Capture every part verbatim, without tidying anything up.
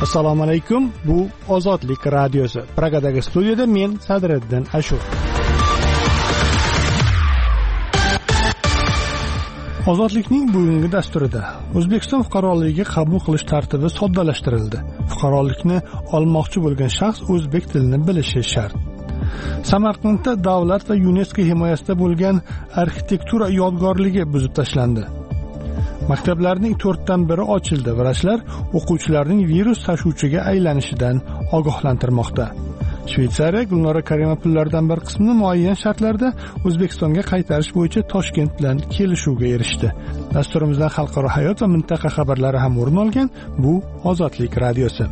Assalomu alaykum. Bu Ozodlik radiosi. Pragadagi studiyada men Sadriddin Ashur. Ozodlikning bugungi dasturida O'zbekiston fuqaroligiga qabul qilish tartibi soddalashtirildi. Fuqarolikni olmoqchi bo'lgan shaxs o'zbek tilini bilishi shart. Samarqandda davlat va UNESCO himoyasida bo'lgan arxitektura yodgorligi buzib tashlandi. Maktablarning to'rtdan biri ochildi. Vrachlar o'quvchilarning virus tashuvchiga aylanishidan ogohlantirmoqda. Shveysariya Gulnora Karimova pullardan bir qismini muayyan shartlarda O'zbekistonga qaytarish bo'yicha Toshkent bilan kelishuvga erishdi. Dasturimizdan xalqaro hayot va mintaqa xabarlari ham o'rin olgan. Bu Ozodlik radiosi.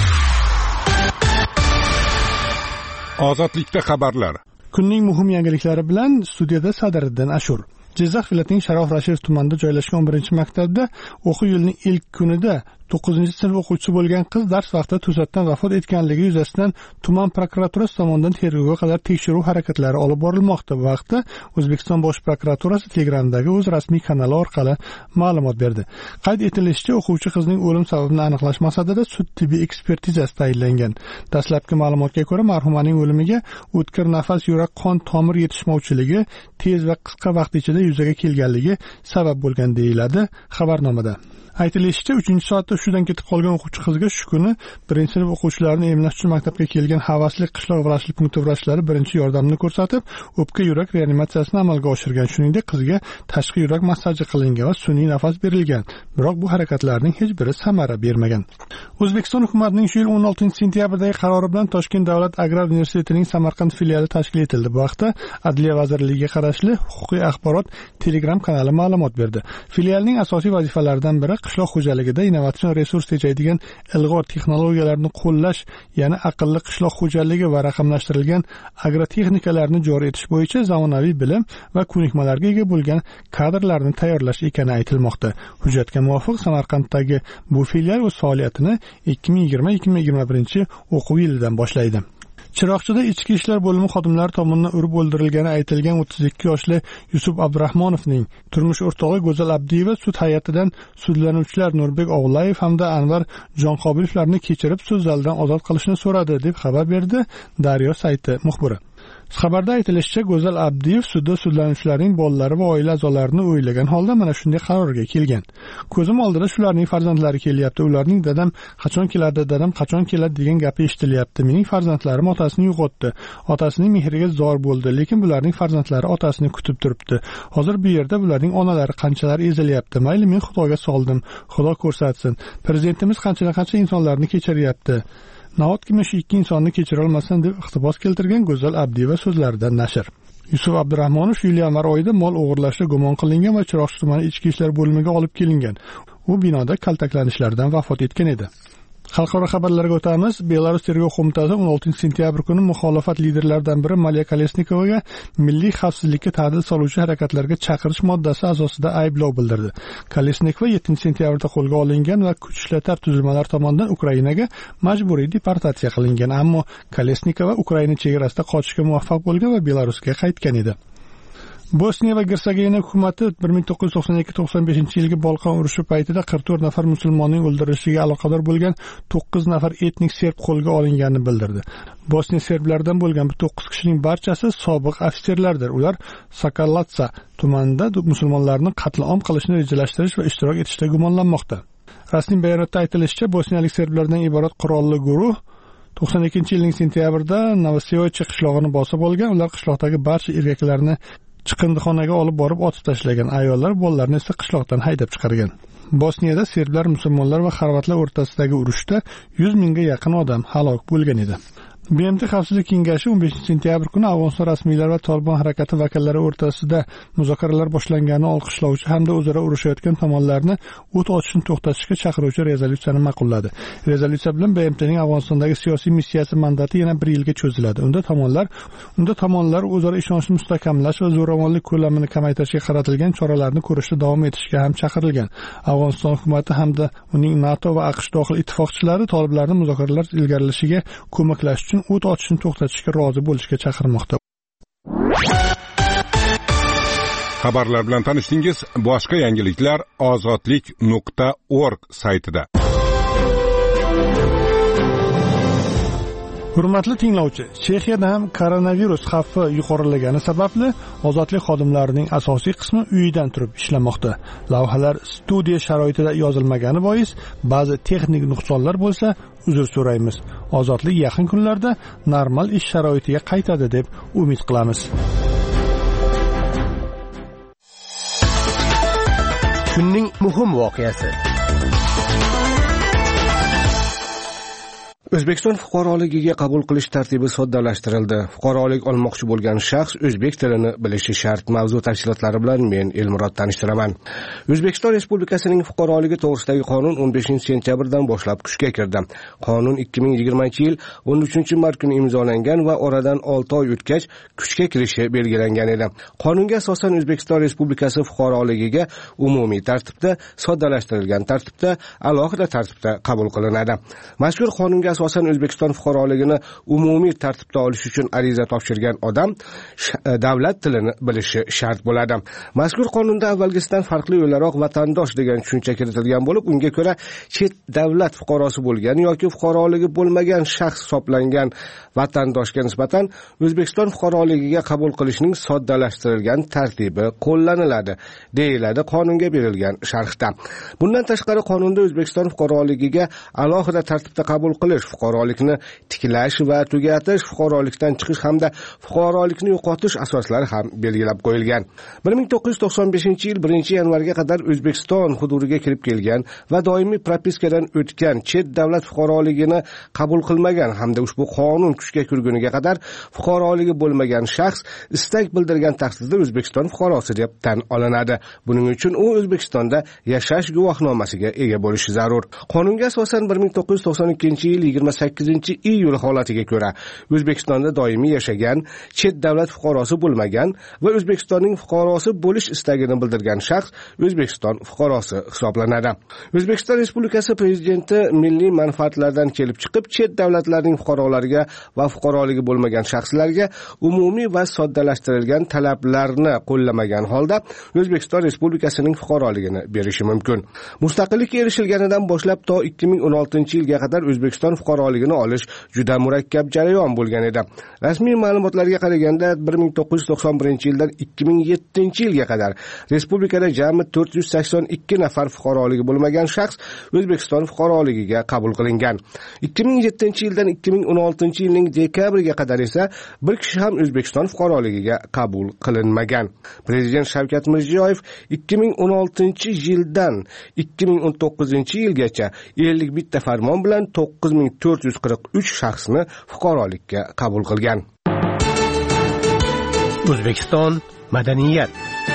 Ozodlikda xabarlar. Kunning muhim yangiliklari bilan studiyada Sadriddin Ashur. Jizzax viloyatining Sharof Rashidov tumanida joylashgan o'n birinchi maktabda o'quv yilining ilk kunida to'qqizinchi sinf o'quvchisi bo'lgan qiz dars vaqtida to'satdan vafot etganligi yuzasidan tuman prokuraturasi tomonidan tergovga qadar tekshiruv harakatlari olib borilmoqda. Bu vaqtda O'zbekiston Bosh prokuraturasi Telegramdagi o'z rasmiy kanali orqali ma'lumot berdi. Qayd etilishicha, o'quvchi qizning o'lim sababini aniqlash maqsadida sud tibbiy ekspertizasi tayinlangan. Dastlabki ma'lumotga ko'ra, marhumaning o'limiga o'tkir nafas, yurak, qon tomir yetishmovchiligi tez va qisqa vaqt ichida yuzaga kelganligi sabab bo'lgan deyiladi xabarnomada. Aytilishicha, uchinchi soatda hushidan ketib qolgan o'quvchi qizga shu kuni birinchi sinf o'quvchilarini emlash uchun maktabga kelgan havasli qishloq vrachlik punkti vrachlari birinchi yordamni ko'rsatib, o'pka yurak reanimatsiyasini amalga oshirgan. Shuningdek, qizga tashqi yurak massaji qilingan va sun'iy nafas berilgan. Biroq bu harakatlarning hech biri samara bermagan. O'zbekiston hukumatining shu yil o'n oltinchi sentyabrdagi qarori bilan Toshkent davlat agrar universitetining Samarqand filiali tashkil etildi. Bu haqda Adliya vazirligiga qarashli huquqiy axborot Telegram kanali ma'lumot berdi. Filialning asosiy vazifalaridan biri qishloq xo'jaligida innovatsion resurs tejaydigan ilg'or texnologiyalarni qo'llash, ya'ni aqlli qishloq xo'jaligi va raqamlashtirilgan agrotexnikalarni joriy etish bo'yicha zamonaviy bilim va ko'nikmalarga ega bo'lgan kadrlarni tayyorlash ekani aytilmoqda. Hujjatga muvofiq Samarqanddagi bu filial o'z faoliyatini ikki ming yigirma ikki ming yigirma birinchi o'quv yilidan boshlaydi. Chiroqchida ichki ishlar bo'limi xodimlari tomonidan urib o'ldirilgani aytilgan o'ttiz ikki yoshli Yusuf Abdurahmonovning turmush o'rtog'i Go'zal Abdiyeva sud hay'atidan sudlanuvchilar Nurbek Ovlayev hamda Anvar Jonqobilovlarni kechirib sud zalidan ozod qilishni so'radi, deb xabar berdi Daryo sayti muxbiri. Xabarda aytilishicha, Go'zal Abdiyev sudda sudlanuvchilarning bolalari va oila a'zolarini o'ylagan holda mana shunday qarorga kelgan. Ko'zim oldida shularning farzandlari kelyapti. Ularning dadam qachon keladi, dadam qachon keladi degan gapi eshitilyapti. Mening farzandlarim otasini yo'qotdi. Otasining mehriga zor bo'ldi, lekin bularning farzandlari otasini kutib turibdi. Hozir bu yerda bularning onalari qanchalar ezilyapti. Mayli, men Xudoga soldim. Xudo ko'rsatsin. Prezidentimiz qancha-qancha insonlarni kechiryapti. Nahotki men shu ikki insonni kechira olmasam deb iqtibos keltirgan Go'zal Abdiyeva so'zlaridan nashr. Yusuf Abdurahmonov shu yil yanvar oyida mol o'g'irlashda gumon qilingan va Chiroqchi tumani ichki ishlar bo'limiga olib kelingan. U binoda kaltaklanishlardan vafot etgan edi. Xalqaro xabarlarga o'tamiz. Belarus tergov qo'mitasi o'n oltinchi sentyabr kuni muxolifat liderlaridan biri Maliya Kolesnikovaga milliy xavfsizlikka ta'dil soluvchi harakatlarga chaqirish moddasi asosida ayblov bildirdi. Kolesnikova yettinchi sentyabrda qo'lga olingan va kuch ishlatar tuzilmalar tomonidan Ukrainaga majburiy deportatsiya qilingan, ammo Kolesnikova Ukraina chegarasida qochishga muvaffaq bo'lgan va Belarusga qaytgan edi. Bosniya va Gersegovina hukumati bir ming to'qqiz yuz to'qson ikki to'qson beshinchi yilgi Bolqon urushi paytida qirq to'rt nafar musulmonning o'ldirilishiga aloqador bo'lgan to'qqiz nafar etnik serb qo'lga olinganini bildirdi. Bosniya serblaridan bo'lgan bu to'qqiz kishining barchasi sobiq ofitserlardir. Ular Sakalatsa tumanida musulmonlarni qatl-om qilishni rejalashtirish va ishtirok etishda gumonlanmoqda. Rasmiy bayonotda aytilishicha, bosniyalik serblardan iborat qurolli guruh to'qson ikkinchi yilning sentyabrida Novoseyoche qishlog'ini bosib olgan. Ular qishloqdagi barcha erkaklarni chiqindixonaga olib borib otib tashlagan. Ayollar, bolalarni esa qishloqdan haydab chiqargan. Bosniyada serblar, musulmonlar va xorvatlar o'rtasidagi urushda yuz mingga yaqin odam halok bo'lgan edi. B M T Xavfsizlik kengashi o'n beshinchi sentyabr kuni Afg'oniston rasmiylari va Tolibon harakati vakillari o'rtasida muzokaralar boshlanganini olqishlovchi hamda o'zaro urushayotgan tomonlarni o't ochishni to'xtatishga chaqiruvchi rezolyutsiyani ma'qulladi. Rezolyutsiya bilan B M T'ning Afg'onistondagi siyosiy missiyasi mandati yana bir yilga cho'ziladi. Unda tomonlar unda tomonlar o'zaro ishonchni mustahkamlash va zo'ravonlik ko'lamini kamaytirishga qaratilgan choralarni ko'rishda davom etishga ham chaqirilgan. Afg'oniston hukumati hamda uning NATO va AQSh dohil ittifoqchilari toliblarni muzokaralar ilgarilashiga ko'maklash uchun o't ochishni to'xtatishga rozi bo'lishga chaqirmoqda. Xabarlar bilan tanishdingiz. Boshqa yangiliklar ozodlik nuqta org saytida. Hurmatli tinglovchi, Chexiyada ham koronavirus xavfi yuqorilagani sababli ozodlik xodimlarining asosiy qismi uyidan turib ishlamoqda. Lavhalar studiya sharoitida yozilmagani bois ba'zi texnik nuqsonlar bo'lsa, uzr so'raymiz. Ozodlik yaqin kunlarda normal ish sharoitiga qaytadi deb umid qilamiz. Kunning muhim voqeasi. O'zbekiston fuqaroligiga qabul qilish tartibi soddalashtirildi. Fuqarolik olmoqchi bo'lgan shaxs o'zbek tilini bilishi shart. Mavzu tafsilotlari bilan men Elmurod tanishtiraman. O'zbekiston Respublikasining fuqaroligi to'g'risidagi qonun o'n beshinchi sentyabrdan boshlab kuchga kirdi. Qonun ikki ming yigirmanchi yil o'n uchinchi mart kuni imzolangan va oradan olti oy o'tgach kuchga kirishi belgilangan edi. Qonunga asosan O'zbekiston Respublikasi fuqaroligiga umumiy tartibda, soddalashtirilgan tartibda, alohida tartibda qabul qilinadi. Mazkur qonunga asosan O'zbekiston fuqaroligini umumiy tartibda olish uchun ariza topshirgan odam davlat tilini bilishi shart bo'ladi. Mazkur qonunda avvalgisidan farqli o'laroq vatandosh degan tushuncha kiritilgan bo'lib, unga ko'ra chet davlat fuqarosi bo'lgan yoki fuqaroligi bo'lmagan shaxs hisoblangan vatandoshga nisbatan O'zbekiston fuqaroligiga qabul qilishning soddalashtirilgan tartibi qo'llaniladi, deyiladi qonunga berilgan sharhda. Bundan tashqari qonunda O'zbekiston fuqaroligiga alohida tartibda qabul qilish, fuqarolikni tiklash va tugatish, fuqarolikdan chiqish hamda fuqarolikni yo'qotish asoslari ham belgilab qo'yilgan. bir ming to'qqiz yuz to'qson beshinchi yil birinchi yanvarga qadar O'zbekiston hududiga kirib kelgan va doimiy propiskadan o'tgan chet davlat fuqaroligini qabul qilmagan hamda ushbu qonun kuchga kirguniga qadar fuqaroligi bo'lmagan shaxs istak bildirgan taqdirda O'zbekiston fuqarosi deb tan olinadi. Buning uchun u O'zbekistonda yashash guvohnomasiga ega bo'lishi zarur. Qonunga asosan bir ming to'qqiz yuz to'qson ikkinchi yil yigirma sakkizinchi iyul holatiga ko'ra O'zbekistonda doimiy yashagan, chet davlat fuqarosi bo'lmagan va O'zbekistonning fuqarosi bo'lish istagini bildirgan shaxs O'zbekiston fuqarosi hisoblanadi. O'zbekiston Respublikasi Prezidenti milliy manfaatlardan kelib chiqib, chet davlatlarning fuqarolariga va fuqaroligi bo'lmagan shaxslarga umumiy va soddalashtirilgan talablarni qo'llamagan holda O'zbekiston Respublikasining fuqaroligini berishi mumkin. Mustaqillikka erishilganidan boshlab to ikki ming o'n oltinchi yilga qadar O'zbekiston fuqaroligini olish juda murakkab jarayon bo'lgan edi. Rasmiy ma'lumotlarga qaraganda bir ming to'qqiz yuz to'qson birinchi yildan ikki ming yettinchi yilga qadar respublikada jami to'rt yuz sakson ikki nafar fuqaroligi bo'lmagan shaxs O'zbekiston fuqaroligiga qabul qilingan. ikki ming yettinchi yildan ikki ming o'n oltinchi yilning dekabriga qadar esa bir kishi ham O'zbekiston fuqaroligiga qabul qilinmagan. Prezident Shavkat Mirziyoyev ikki ming o'n oltinchi yildan ikki ming o'n to'qqizinchi yilgacha ellik bitta farmon bilan to'qqiz ming to'rt yuz qirq uch shaxsni fuqarolikka qabul qilgan. O'zbekiston madaniyat.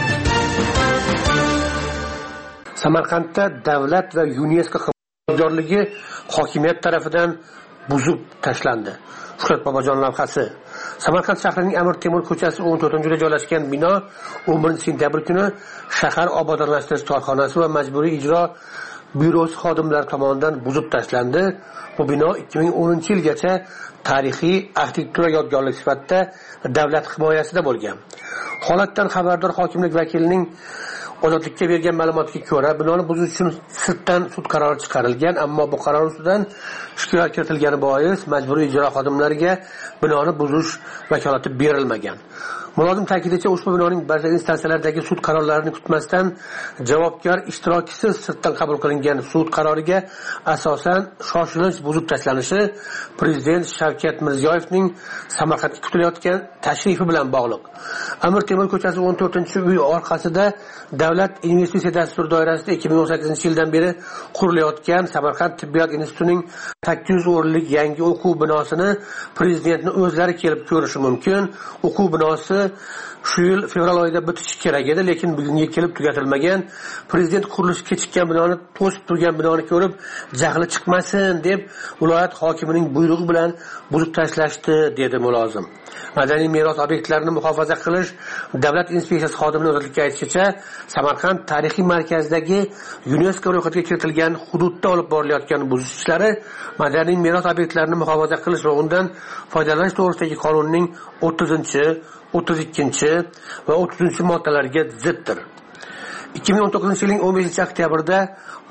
Samarqandda davlat va UNESCO hamkorligi hokimiyat tomonidan buzib tashlandi. Shuhrat Bobojon lavhasi. Samarqand shahrining Amir Temur ko'chasi o'n to'rtinchi joylashgan bino o'n birinchi sentyabr kuni shahar obodonlashtirish korxonasi va majburiy ijro byurosi xodimlari tomonidan buzib tashlandi. Bu bino ikki ming o'ninchi yilgacha tarixiy arxitektura yodgorligi sifatida davlat himoyasida bo'lgan. Holatdan xabardor hokimlik vakilining ozodlikka bergan ma'lumotga ko'ra, binoni buzish uchun sirtdan sud qarori chiqarilgan, ammo bu qaror ustidan shikoyat kiritilgani bois majburiy ijro xodimlariga binoni buzish vakolati berilmagan. Mulozim ta'kidlashi ushbu binoning barcha instansiyalardagi sud qarorlarini kutmasdan javobgar ishtirokisiz sirtdan qabul qilingan sud qaroriga asosan shoshilinch buzib tashlanishi Prezident Shavkat Mirziyoyevning Samarqandga kutilayotgan tashrifi bilan bog'liq. Amir Temur ko'chasi o'n to'rtinchi uy orqasida Davlat investitsiya dasturi doirasida ikki ming o'n sakkizinchi yildan beri qurilayotgan Samarqand tibbiyot institutining sakkiz yuz o'rinlik yangi o'quv binosini Prezidentning o'zlari kelib ko'rishi mumkin. O'quv binosi shu yil fevral oyida bitishi kerak edi, lekin bugunga kelib tugatilmagan. Prezident qurilishi kechikkan binoni, to'sib turgan binoni ko'rib, jahli chiqmasin deb viloyat hokimining buyrug'i bilan buzib tashlashdi, dedi mulozim. Madaniy meros obyektlarini muhofaza qilish davlat inspeksiyasi xodimining ozodlikka aytishicha, Samarqand tarixiy markazidagi UNESCO ro'yxatiga kiritilgan hududda olib borilayotgan buzish ishlari madaniy meros obyektlarini muhofaza qilish va undan foydalanish to'g'risidagi qonunning o'ttizinchi, o'ttiz ikkinchi va o'ttizinchi moddalariga ziddir. ikki ming o'n to'qqizinchi yilning o'n beshinchi oktyabrda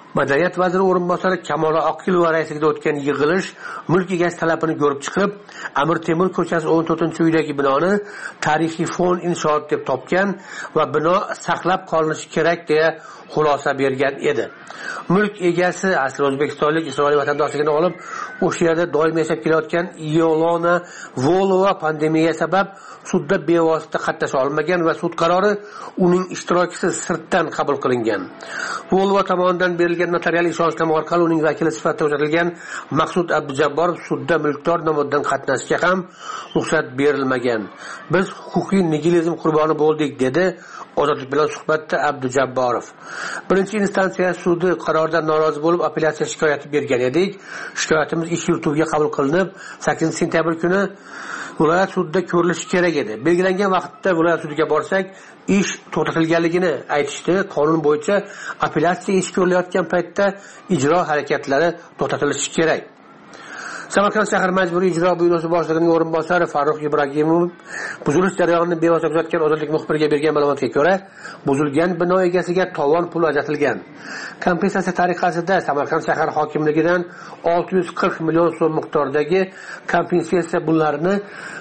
Madaniyat vaziri o'rinbosari Kamola Oqilova raisligida o'tgan yig'ilish mulk egasi talabini ko'rib chiqib, Amir Temur ko'chasi o'n to'rtinchi uydagi binoni tarixiy fon inshoot deb topgan va bino saqlab qolinishi kerak deya xulosa bergan edi. Mulk egasi asli o'zbekistonlik Isroil vatandoshligini olib, o'sha yerda doim yashab kelayotgan Yolona Volova pandemiya sabab sudda bevosita qatnasha olmagan va sud qarori uning ishtirokisiz sirtdan qabul qilingan. Volova tomonidan berilgan notarial ishonchnoma orqali uning vakili sifatida ko'rsatilgan Maqsud Abdujabborov sudda mulkdor nomidan qatnashishga ham ruxsat berilmagan. Biz huquqiy nigilizm qurboni bo'ldik, dedi Ozodlik bilan suhbatda Abdujabborov. Birinchi instansiya sudi qaroridan norozi bo'lib apellyatsiya shikoyati bergan edik. Shikoyatimiz ish yurituviga qabul qilinib, sakkizinchi sentyabr kuni viloyat sudida ko'rilishi kerak edi. Belgilangan vaqtda viloyat sudiga borsak, ish to'xtatilganligini aytishdi. Qonun bo'yicha apellyatsiya ish ko'rilayotgan paytda ijro harakatlari to'xtatilishi kerak. Samarqand shahar majburiy ijro byurosi boshlig'ining o'rinbosari Farruh Ibragimov buzilish jarayonini bevosita kuzatgan Ozodlik muxbiriga bergan ma'lumotga ko'ra, buzilgan bino egasiga tovon puli ajratilgan. Kompensatsiya tariqasida Samarqand shahar hokimligidan olti yuz qirq million so'm miqdoridagi kompensatsiya pullarini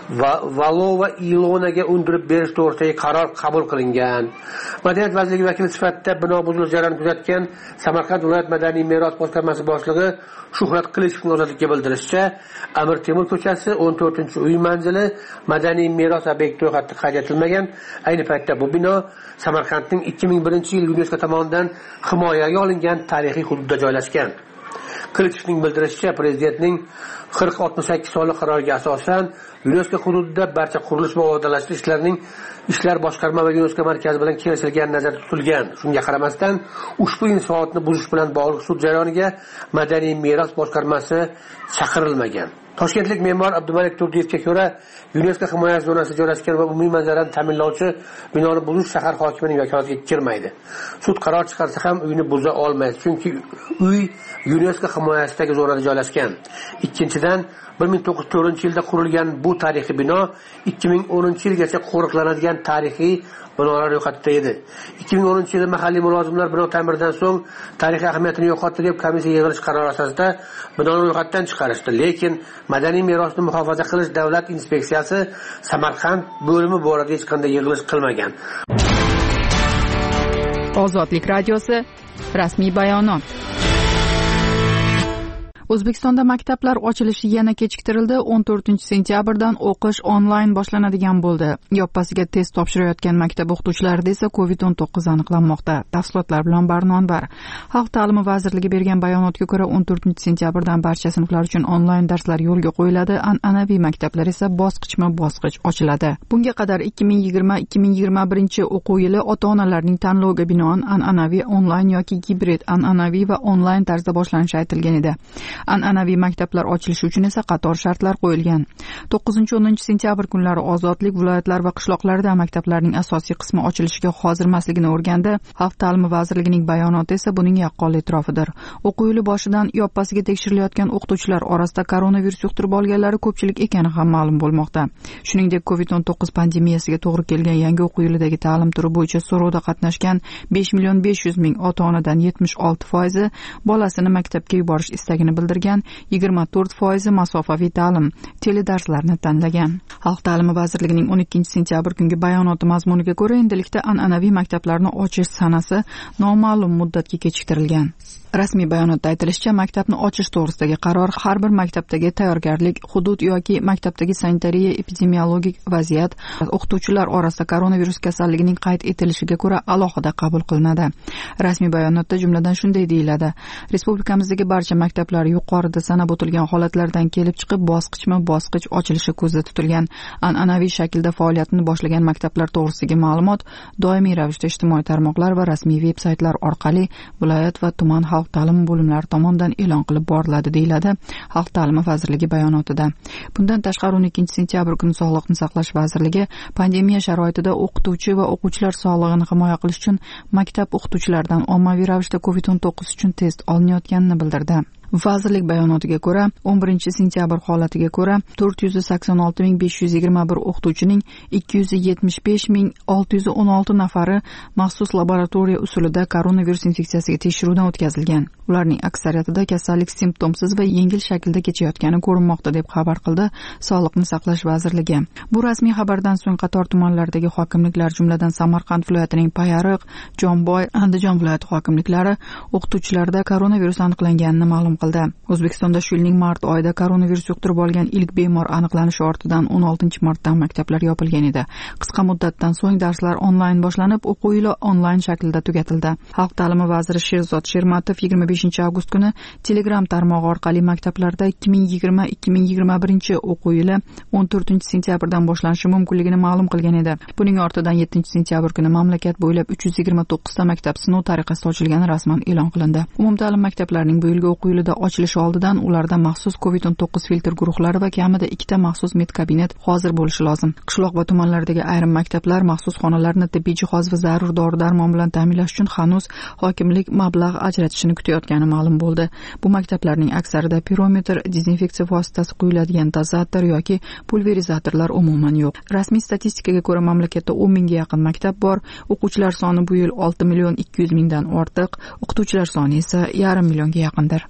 Valova Ilonaga undirib berish to'g'risidagi qaror qabul qilingan. Madaniyat vazirligi vakili sifatida bino buzilish jarayonini kuzatgan Samarqand viloyat madaniy meros boshqarmasi boshlig'i Shuhrat Qilichovning Ozodlikka bildirishicha, Amir Temur ko'chasi o'n to'rtinchi uy manzili madaniy meros obyekti ro'yxatga qayd etilmagan. Ayni paytda bu bino Samarqandning ikki ming birinchi yil UNESCO tomonidan himoyaga olingan tarixiy hududda joylashgan. Qilichovning bildirishicha, prezidentning qirq oltmish sakkiz sonli qaroriga asosan UNESCO hududida barcha qurilish va obodonlashtirish ishlarining ishlar boshqarma va UNESCO markazi bilan kelishilgan nazarda tutilgan. Shunga qaramasdan ushbu inshootni buzish bilan bog'liq sud jarayoniga madaniy meros boshqarmasi chaqirilmagan. Toshkentlik me'mor Abdumalik Turdiyevga ko'ra, UNESCO himoya zonasida joylashgan va umumiy manzarani ta'minlovchi binoni buzish shahar hokimining vakolatiga kirmaydi. Sud qaror chiqarsa ham uyni buza olmaydi, chunki uy UNESCO himoyasidagi zonada joylashgan. Ikkinchidan, bir ming to'qqiz yuz to'rtinchi yilda qurilgan bu tarixiy bino ikki ming o'ninchi yilgacha qo'riqlanadigan tarixiy binolar ro'yxatida edi. ikki ming o'ninchi yilda mahalliy mulozimlar bino ta'mirdan so'ng tarixiy ahamiyatini yo'qotdi deb komissiya yig'ilish qarori asosida binoni ro'yxatdan chiqarishdi. Lekin madaniy merosni muhofaza qilish davlat inspeksiyasi Samarqand bo'limi borasida hech qanday yig'ilish qilmagan. Ozodlik radiosi rasmiy bayonot. O'zbekistonda maktablar ochilishi yana kechiktirildi. o'n to'rtinchi sentyabrdan o'qish onlayn boshlanadigan bo'ldi. Yoppasiga test topshirayotgan maktab o'qituvchilarida esa covid o'n to'qqiz aniqlanmoqda. Tafsilotlar bilan Barnon Bar. Xalq ta'limi vazirligi bergan bayonotga ko'ra, o'n to'rtinchi sentyabrdan barcha sinflar uchun onlayn darslar yo'lga qo'yiladi. An'anaviy maktablar esa bosqichma-bosqich ochiladi. Bunga qadar ikki ming yigirma ikki ming yigirma birinchi o'quv yili ota-onalarning tanloviga binoan an'anaviy onlayn yoki gibrid, an'anaviy va onlayn tarzda boshlanishi aytilgan edi. An'anaviy maktablar ochilishi uchun esa qator shartlar qo'yilgan. to'qqizinchi o'ninchi sentyabr kunlari ozodlik viloyatlar va qishloqlarida maktablarning asosiy qismi ochilishiga hozirmasligini o'rgandi. Xalq ta'limi vazirligining bayonoti esa buning yaqqol e'tirofidir. O'quv yili boshidan yoppasiga tekshirilayotgan o'qituvchilar orasida koronavirus yuqtirib olganlari ko'pchilik ekani ham ma'lum bo'lmoqda. Shuningdek, covid o'n to'qqiz pandemiyasiga to'g'ri kelgan yangi o'quv yilidagi ta'lim turi bo'yicha so'rovda qatnashgan besh million besh yuz ming ota-onadan yetmish olti foizi bolasini maktabga yuborish istagini bildirgan. yigirma to'rt foizi masofaviy ta'lim, teledarslarni tanlagan. Xalq ta'limi vazirligining o'n ikkinchi sentyabr kungi bayonoti mazmuniga ko'ra, endilikda an'anaviy maktablarni ochish sanasi noma'lum muddatga kechiktirilgan. Rasmiy bayonotda aytilishicha, maktabni ochish to'g'risidagi qaror har bir maktabdagi tayyorgarlik, hudud yoki maktabdagi sanitariya epidemiologik vaziyat, o'qituvchilar orasida koronavirus kasalligining qayd etilishiga ko'ra alohida qabul qilinadi. Rasmiy bayonotda jumladan shunday deyiladi: Respublikamizdagi barcha maktablar yuqorida sanab o'tilgan holatlardan kelib chiqib bosqichma-bosqich ochilishi ko'zda tutilgan. An'anaviy shaklda faoliyatini boshlagan maktablar to'g'risidagi ma'lumot doimiy ravishda ijtimoiy tarmoqlar va rasmiy veb-saytlar orqali viloyat va tuman xalq ta'limi bo'limlari tomonidan e'lon qilib boriladi, deyiladi Xalq ta'limi vazirligi bayonotida. Bundan tashqari o'n ikkinchi sentyabr kuni Sog'liqni saqlash vazirligi pandemiya sharoitida o'qituvchi va o'quvchilar sog'lig'ini himoya qilish uchun maktab o'qituvchilaridan ommaviy ravishda covid o'n to'qqiz uchun test olinayotganini bildirdi. Vazirlik bayonotiga ko'ra, o'n birinchi sentyabr holatiga ko'ra to'rt yuz sakson olti ming besh yuz yigirma bir o'qituvchining ikki yuz yetmish besh ming olti yuz o'n olti nafari maxsus laboratoriya usulida koronavirus infeksiyasiga tekshiruvdan o'tkazilgan. Ularning aksariyatida kasallik simptomsiz va yengil shaklda kechayotgani ko'rinmoqda deb xabar qildi Sog'liqni saqlash vazirligi. Bu rasmiy xabardan so'ng qator tumanlardagi hokimliklar, jumladan Samarqand viloyatining Payariq, Jomboy, Andijon viloyati hokimliklari o'qituvchilarda koronavirus aniqlanganini ma'lum qildi. O'zbekistonda shu yilning mart oyida koronavirus yuqtirib olgan ilk bemor aniqlanishi ortidan o'n oltinchi martdan maktablar yopilgan edi. Qisqa muddatdan so'ng darslar onlayn boshlanib, o'quv yili onlayn shaklda tugatildi. Xalq ta'limi vaziri Sherzod Shermatov yigirma beshinchi avgust kuni Telegram tarmog'i orqali maktablarda ikki ming yigirma ikki ming yigirma birinchi o'quv yili o'n to'rtinchi sentyabrdan boshlanishi mumkinligini ma'lum qilgan edi. Buning ortidan yettinchi sentyabr kuni mamlakat bo'ylab uch yuz yigirma to'qqiz ta maktab sinov tariqasida ochilgani rasman e'lon qilindi. Umumta'lim maktablarining bu yilgi o'quv yilida ochilishi oldidan ularda maxsus covid o'n to'qqiz filtr guruhlari va kamida ikkita maxsus medkabinet hozir bo'lishi lozim. Qishloq va tumanlardagi ayrim maktablar maxsus xonalarni tibbiy jihoz va zarur dori-darmon bilan ta'minlash uchun hanuz hokimlik mablag' ajratishini kutayotgani ma'lum bo'ldi. Bu maktablarning aksarida pirometr, dezinfeksiya vositasi quyiladigan dozator yoki pulverizatorlar umuman yo'q. Rasmiy statistikaga ko'ra mamlakatda o'n mingga yaqin maktab bor. O'quvchilar soni bu yil olti million ikki yuz mingdan ortiq, o'qituvchilar soni esa yarim millionga yaqindir.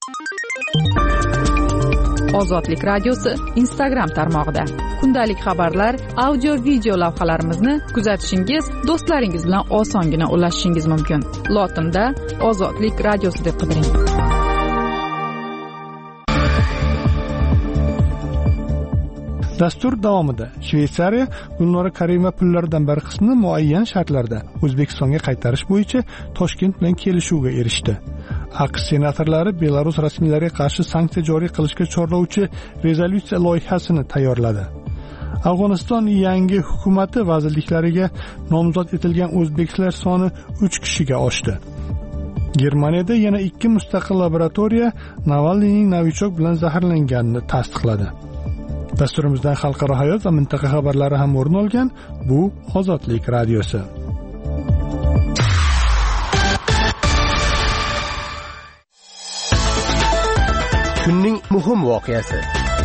Ozodlik radiosi Instagram tarmog'ida kundalik xabarlar, audio video lavhalarimizni kuzatishingiz, do'stlaringiz bilan osongina ulashishingiz mumkin. Lotinda Ozodlik radiosi deb qidiring. Dastur davomida Shveysariya Gulnora Karimova pullaridan bir qismini muayyan shartlarda O'zbekistonga qaytarish bo'yicha Toshkent bilan kelishuvga erishdi. AQSh senatorlari Belarus rasmiylariga qarshi sanksiya joriy qilishga chorlovchi rezolyutsiya loyihasini tayyorladi. Afg'oniston yangi hukumati vazirliklariga nomzod etilgan o'zbeklar soni uch kishiga oshdi. Germaniyada yana ikki mustaqil laboratoriya Navalniyning novichok bilan zaharlanganini tasdiqladi. Dasturimizdan xalqaro hayot va mintaqa xabarlari ham o'rin olgan. Bu Ozodlik radiosi. Kunning muhim voqeasi.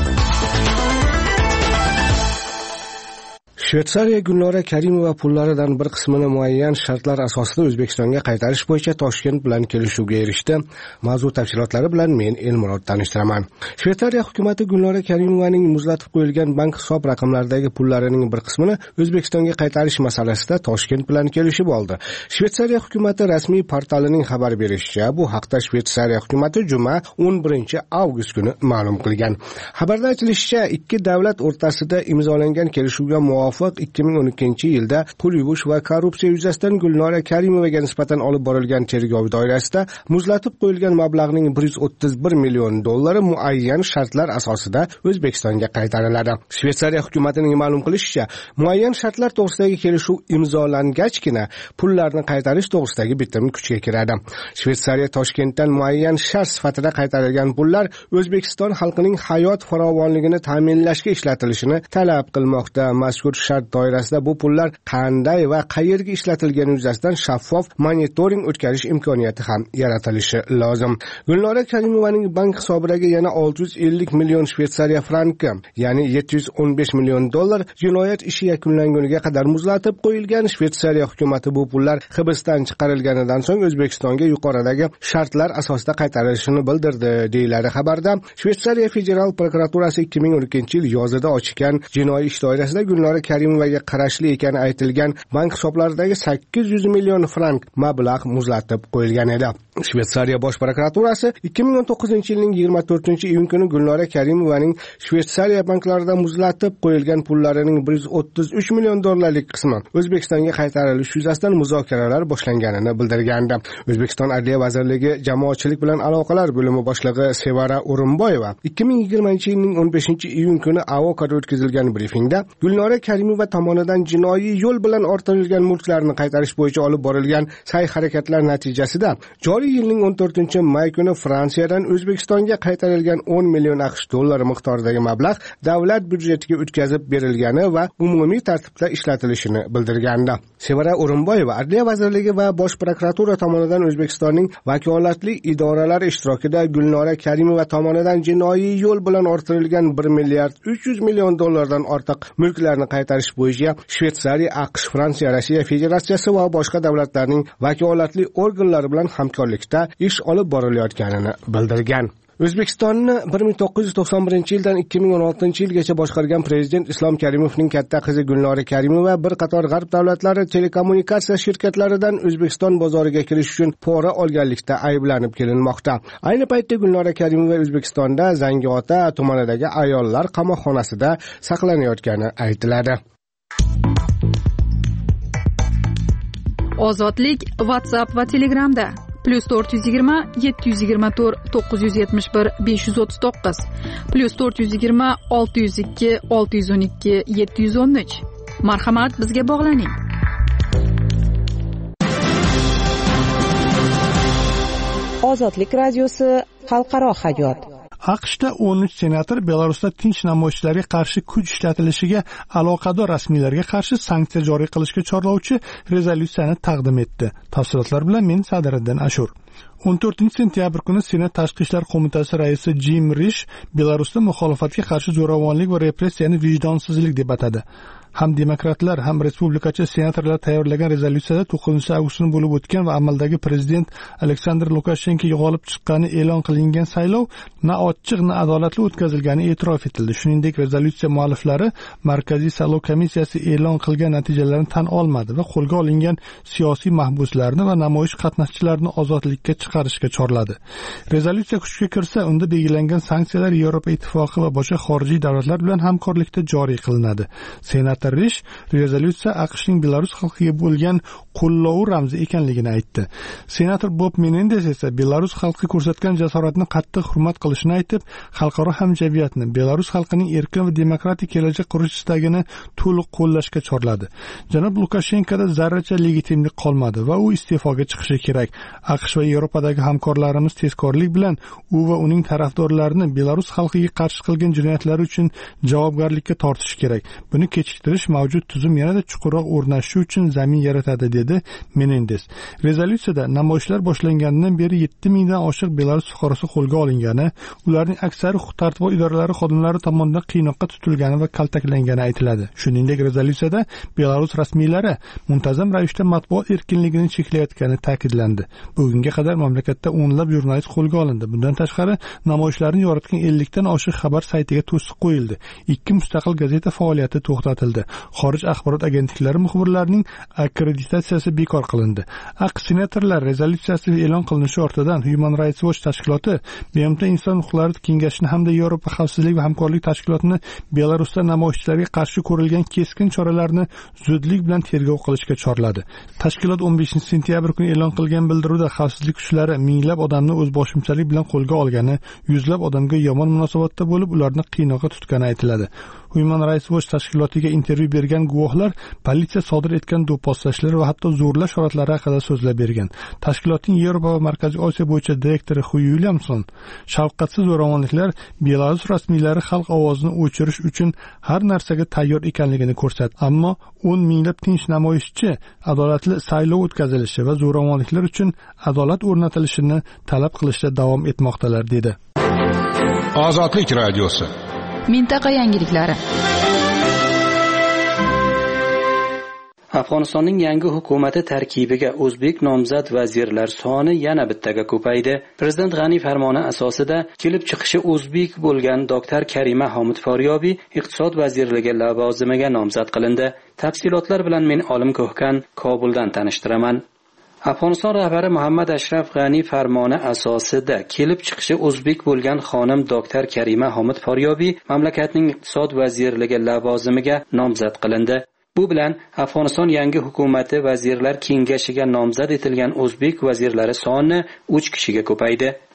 Shveysariya Gulnora Karimova pullaridan bir qismini muayyan shartlar asosida O'zbekistonga qaytarish bo'yicha Toshkent bilan kelishuvga erishdi. Mavzu tafsilotlari bilan men Elmurod tanishtiraman. Shveysariya hukumatı Gulnora Karimovaning muzlatib qo'yilgan bank hisob raqamlaridagi pullarining bir qismini O'zbekistonga qaytarish masalasida Toshkent bilan kelishib oldi. Shveysariya hukumatı rasmiy portalining xabar berishicha, bu haqda Shveysariya hukumatı juma o'n birinchi avgust kuni ma'lum qilgan. Xabarda aytilishicha, ikki davlat o'rtasida imzolangan kelishuvga muvofiq ikki ming o'n ikkinchi yilda pul yuvish va korrupsiya yuzasidan Gulnora Karimovaga nisbatan olib borilgan tergov doirasida muzlatib qo'yilgan mablag'ning bir yuz o'ttiz bir million dollari muayyan shartlar asosida O'zbekistonga qaytariladi. Shveysariya hukumatining ma'lum qilishicha, muayyan shartlar to'g'risidagi kelishuv imzolangachgina pullarni qaytarish to'g'risidagi bitim kuchga kiradi. Shveysariya Toshkentdan muayyan shart sifatida qaytarilgan pullar O'zbekiston xalqining hayot farovonligini ta'minlashga ishlatilishini talab qilmoqda. Mazkur shart doirasida bu pullar qanday va qayerga ishlatilgani yuzasidan shaffof monitoring o'tkazish imkoniyati ham yaratilishi lozim. Gulnora Karimovaning bank hisobiga yana olti yuz ellik million Shveysariya franki, ya'ni yetti yuz o'n besh million dollar jinoyat ishi yakunlanguniga qadar muzlatib qo'yilgan. Shveysariya hukumatı bu pullar hibsdan chiqarilganidan so'ng O'zbekistonga yuqoridagi shartlar asosida qaytarilishini bildirdi, deyiladi xabarda. Shveysariya federal prokuraturasi ikki ming o'n ikkinchi yil yozida ochgan jinoiy ish doirasida Gulnora Karimovaga qarashli ekani aytilgan bank hisoblaridagi sakkiz yuz million frank mablag' muzlatib qo'yilgan edi. Shveysariya bosh prokuraturasi ikki ming o'n to'qqizinchi yilning yigirma to'rtinchi iyun kuni Gulnora Karimovaning Shveysariya banklarida muzlatib qo'yilgan pullarining bir yuz o'ttiz uch million dollarlik qismi O'zbekistonga qaytarilishi yuzasidan muzokaralar boshlanganini bildirgandi. O'zbekiston Adliya vazirligi jamoatchilik bilan aloqalar bo'limi boshlig'i Sevara O'rinboyeva ikki ming yigirmanchi yilning o'n beshinchi iyun kuni Avokoda o'tkazilgan brifingda Gulnora Karimova Karimova tomonidan jinoiy yo'l bilan orttirilgan mulklarni qaytarish bo'yicha olib borilgan sa'y-harakatlar natijasida joriy yilning o'n to'rtinchi may kuni Fransiyadan O'zbekistonga qaytarilgan o'n million aqsh dollari miqdoridagi mablag' davlat byudjetiga o'tkazib berilgani va umumiy tartibda ishlatilishini bildirgandi. Sevara O'rinboyeva Adliya vazirligi va Bosh prokuratura tomonidan O'zbekistonning vakolatli idoralari ishtirokida Gulnora Karimova tomonidan jinoiy yo'l bilan orttirilgan bir milliard uch yuz million dollardan ortiq mulklarni qaytarish bo'yicha Shveysariya, AQSh, Fransiya, Rossiya Federatsiyasi va boshqa davlatlarning vakolatli organlari bilan hamkorlikda ish olib borilayotganini bildirgan. O'zbekistonni bir ming to'qqiz yuz to'qson birinchi yildan ikki ming o'n oltinchi yilgacha boshqargan prezident Islom Karimovning katta qizi Gulnora Karimova bir qator g'arb davlatlari telekommunikatsiya shirkatlaridan O'zbekiston bozoriga kirish uchun pora olganlikda ayblanib kelinmoqda. Ayni paytda Gulnora Karimova O'zbekistonda Zangiota tumanidagi ayollar qamoqxonasida saqlanayotgani aytiladi. Ozodlik WhatsApp va Telegramda plus to'rt yuz yigirma yetti yuz yigirma to'rt to'qqiz yuz yetmish bir besh yuz o'ttiz to'qqiz plus to'rt yuz yigirma olti yuz ikki olti yuz o'n ikki yetti yuz o'n uch. Marhamat, bizga bog'laning. Ozodlik radiosi xalqaro hayot. AQShda o'n uch senator Belarusda tinch namoyishlarga qarshi kuch ishlatilishiga aloqador rasmiylarga qarshi sanksiya joriy qilishga chorlovchi rezolyutsiyani taqdim etdi. Tafsilotlar bilan men Sadiriddin Ashur. o'n to'rtinchi sentyabr kuni Senat Tashqi ishlar qo'mitasi raisi Jim Rish Belarusda muxolifatga qarshi zo'ravonlik va repressiyani vijdonsizlik deb atadi. Ham demokratlar, ham respublikachi senatorlar tayyorlagan rezolyutsiyada to'qqizinchi avgust kuni bo'lib o'tgan va amaldagi prezident Aleksandr Lukashenkoga g'olib chiqqani e'lon qilingan saylov na ochiq, na adolatli o'tkazilgani e'tirof etildi. Shuningdek, rezolyutsiya mualliflari Markaziy saylov komissiyasi e'lon qilgan natijalarni tan olmadi va qo'lga olingan siyosiy mahbuslarni va namoyish qatnashchilarini ozodlikka chiqarishga chorladi. Rezolyutsiya kuchga kirsa, unda belgilangan sanksiyalar Yevropa ittifoqi va boshqa xorijiy davlatlar bilan hamkorlikda joriy qilinadi. Senat Rish rezolyutsiya AQShning Belarus xalqiga bo'lgan qo'llovi ramzi ekanligini aytdi. Senator Bob Menendez esa Belarus xalqi ko'rsatgan jasoratni qattiq hurmat qilishini aytib, xalqaro hamjamiyatni Belarus xalqining erkin va demokratik kelajak qurish istagini to'liq qo'llashga chorladi. Janob Lukashenkoda zarracha legitimlik qolmadi va u iste'foga chiqishi kerak. AQSh va Yevropadagi hamkorlarimiz tezkorlik bilan u va uning tarafdorlarini Belarus xalqiga qarshi qilgan jinoyatlari uchun javobgarlikka tortish kerak. Buni kechiktirish mavjud tuzum yanada chuqurroq o'rnashishi uchun zamin yaratadi, dedi Menendez. Rezolyutsiyada namoyishlar boshlanganidan beri yetti mingdan oshiq Belarus fuqarosi qo'lga olingani, ularning aksari huquq-tartibot idoralari xodimlari tomonidan qiynoqqa tutilgani va kaltaklangani aytiladi. Shuningdek, rezolyutsiyada Belarus rasmiylari muntazam ravishda matbuot erkinligini cheklayotgani ta'kidlandi. Bugunga qadar mamlakatda o'nlab jurnalist qo'lga olindi. Bundan tashqari, namoyishlarni yoritgan ellikdan oshiq xabar saytiga to'siq qo'yildi. Ikki mustaqil gazeta faoliyati to'xtatildi. Xorij axborot agentliklari muxbirlarining akkreditatsiyasi bekor qilindi. AQSh senatorlar rezolyutsiyasi e'lon qilinishi ortidan Human Rights Watch tashkiloti, B M T Inson huquqlari kengashini hamda Yevropa xavfsizlik va hamkorlik tashkilotini Belarusda namoyishchilarga qarshi ko'rilgan keskin choralarni zudlik bilan tergov qilishga chorladi. Tashkilot o'n beshinchi sentyabr kuni e'lon qilgan bildiruvda xavfsizlik kuchlari minglab odamni o'zboshimchalik bilan qo'lga olgani, yuzlab odamga yomon munosabatda bo'lib, ularni qiynoqqa tutgani aytiladi. Human Rights Watch tashkilotiga intervyu bergan guvohlar politsiya sodir etgan do'pposlashlar va hatto zo'rlash holatlari haqida so'zlab bergan. Tashkilotning Yevropa va Markaziy Osiyo bo'yicha direktori Hu Williamson shafqatsiz zo'ravonliklar Belarus rasmiylari xalq ovozini o'chirish uchun har narsaga tayyor ekanligini ko'rsatdi. Ammo o'n minglab tinch namoyishchi adolatli saylov o'tkazilishi va zo'ravonliklar uchun adolat o'rnatilishini talab qilishda davom etmoqdalar, dedi. Ozodlik radiosi. Mintaqa yangiliklari. Afg'onistonning yangi hukumati tarkibiga o'zbek nomzod vazirlar soni yana bittaga ko'paydi. Prezident G'ani farmoni asosida kelib chiqishi o'zbek bo'lgan doktor Karima Homid Foryobiy iqtisod vazirligi lavozimiga nomzod qilindi. Tafsilotlar bilan men Olim Ko'hkan Kobuldan tanishtiraman. Afg'oniston rahbari Muhammad Ashraf G'ani farmoni asosida kelib chiqishi o'zbek bo'lgan xonim doktor Karima Homid Foryobiy mamlakatning iqtisod vazirligi lavozimiga nomzod qilindi. Bu bilan Afg'oniston yangi hukumati vazirlar kengashiga nomzod etilgan o'zbek vazirlari soni uch kishiga ko'paydi.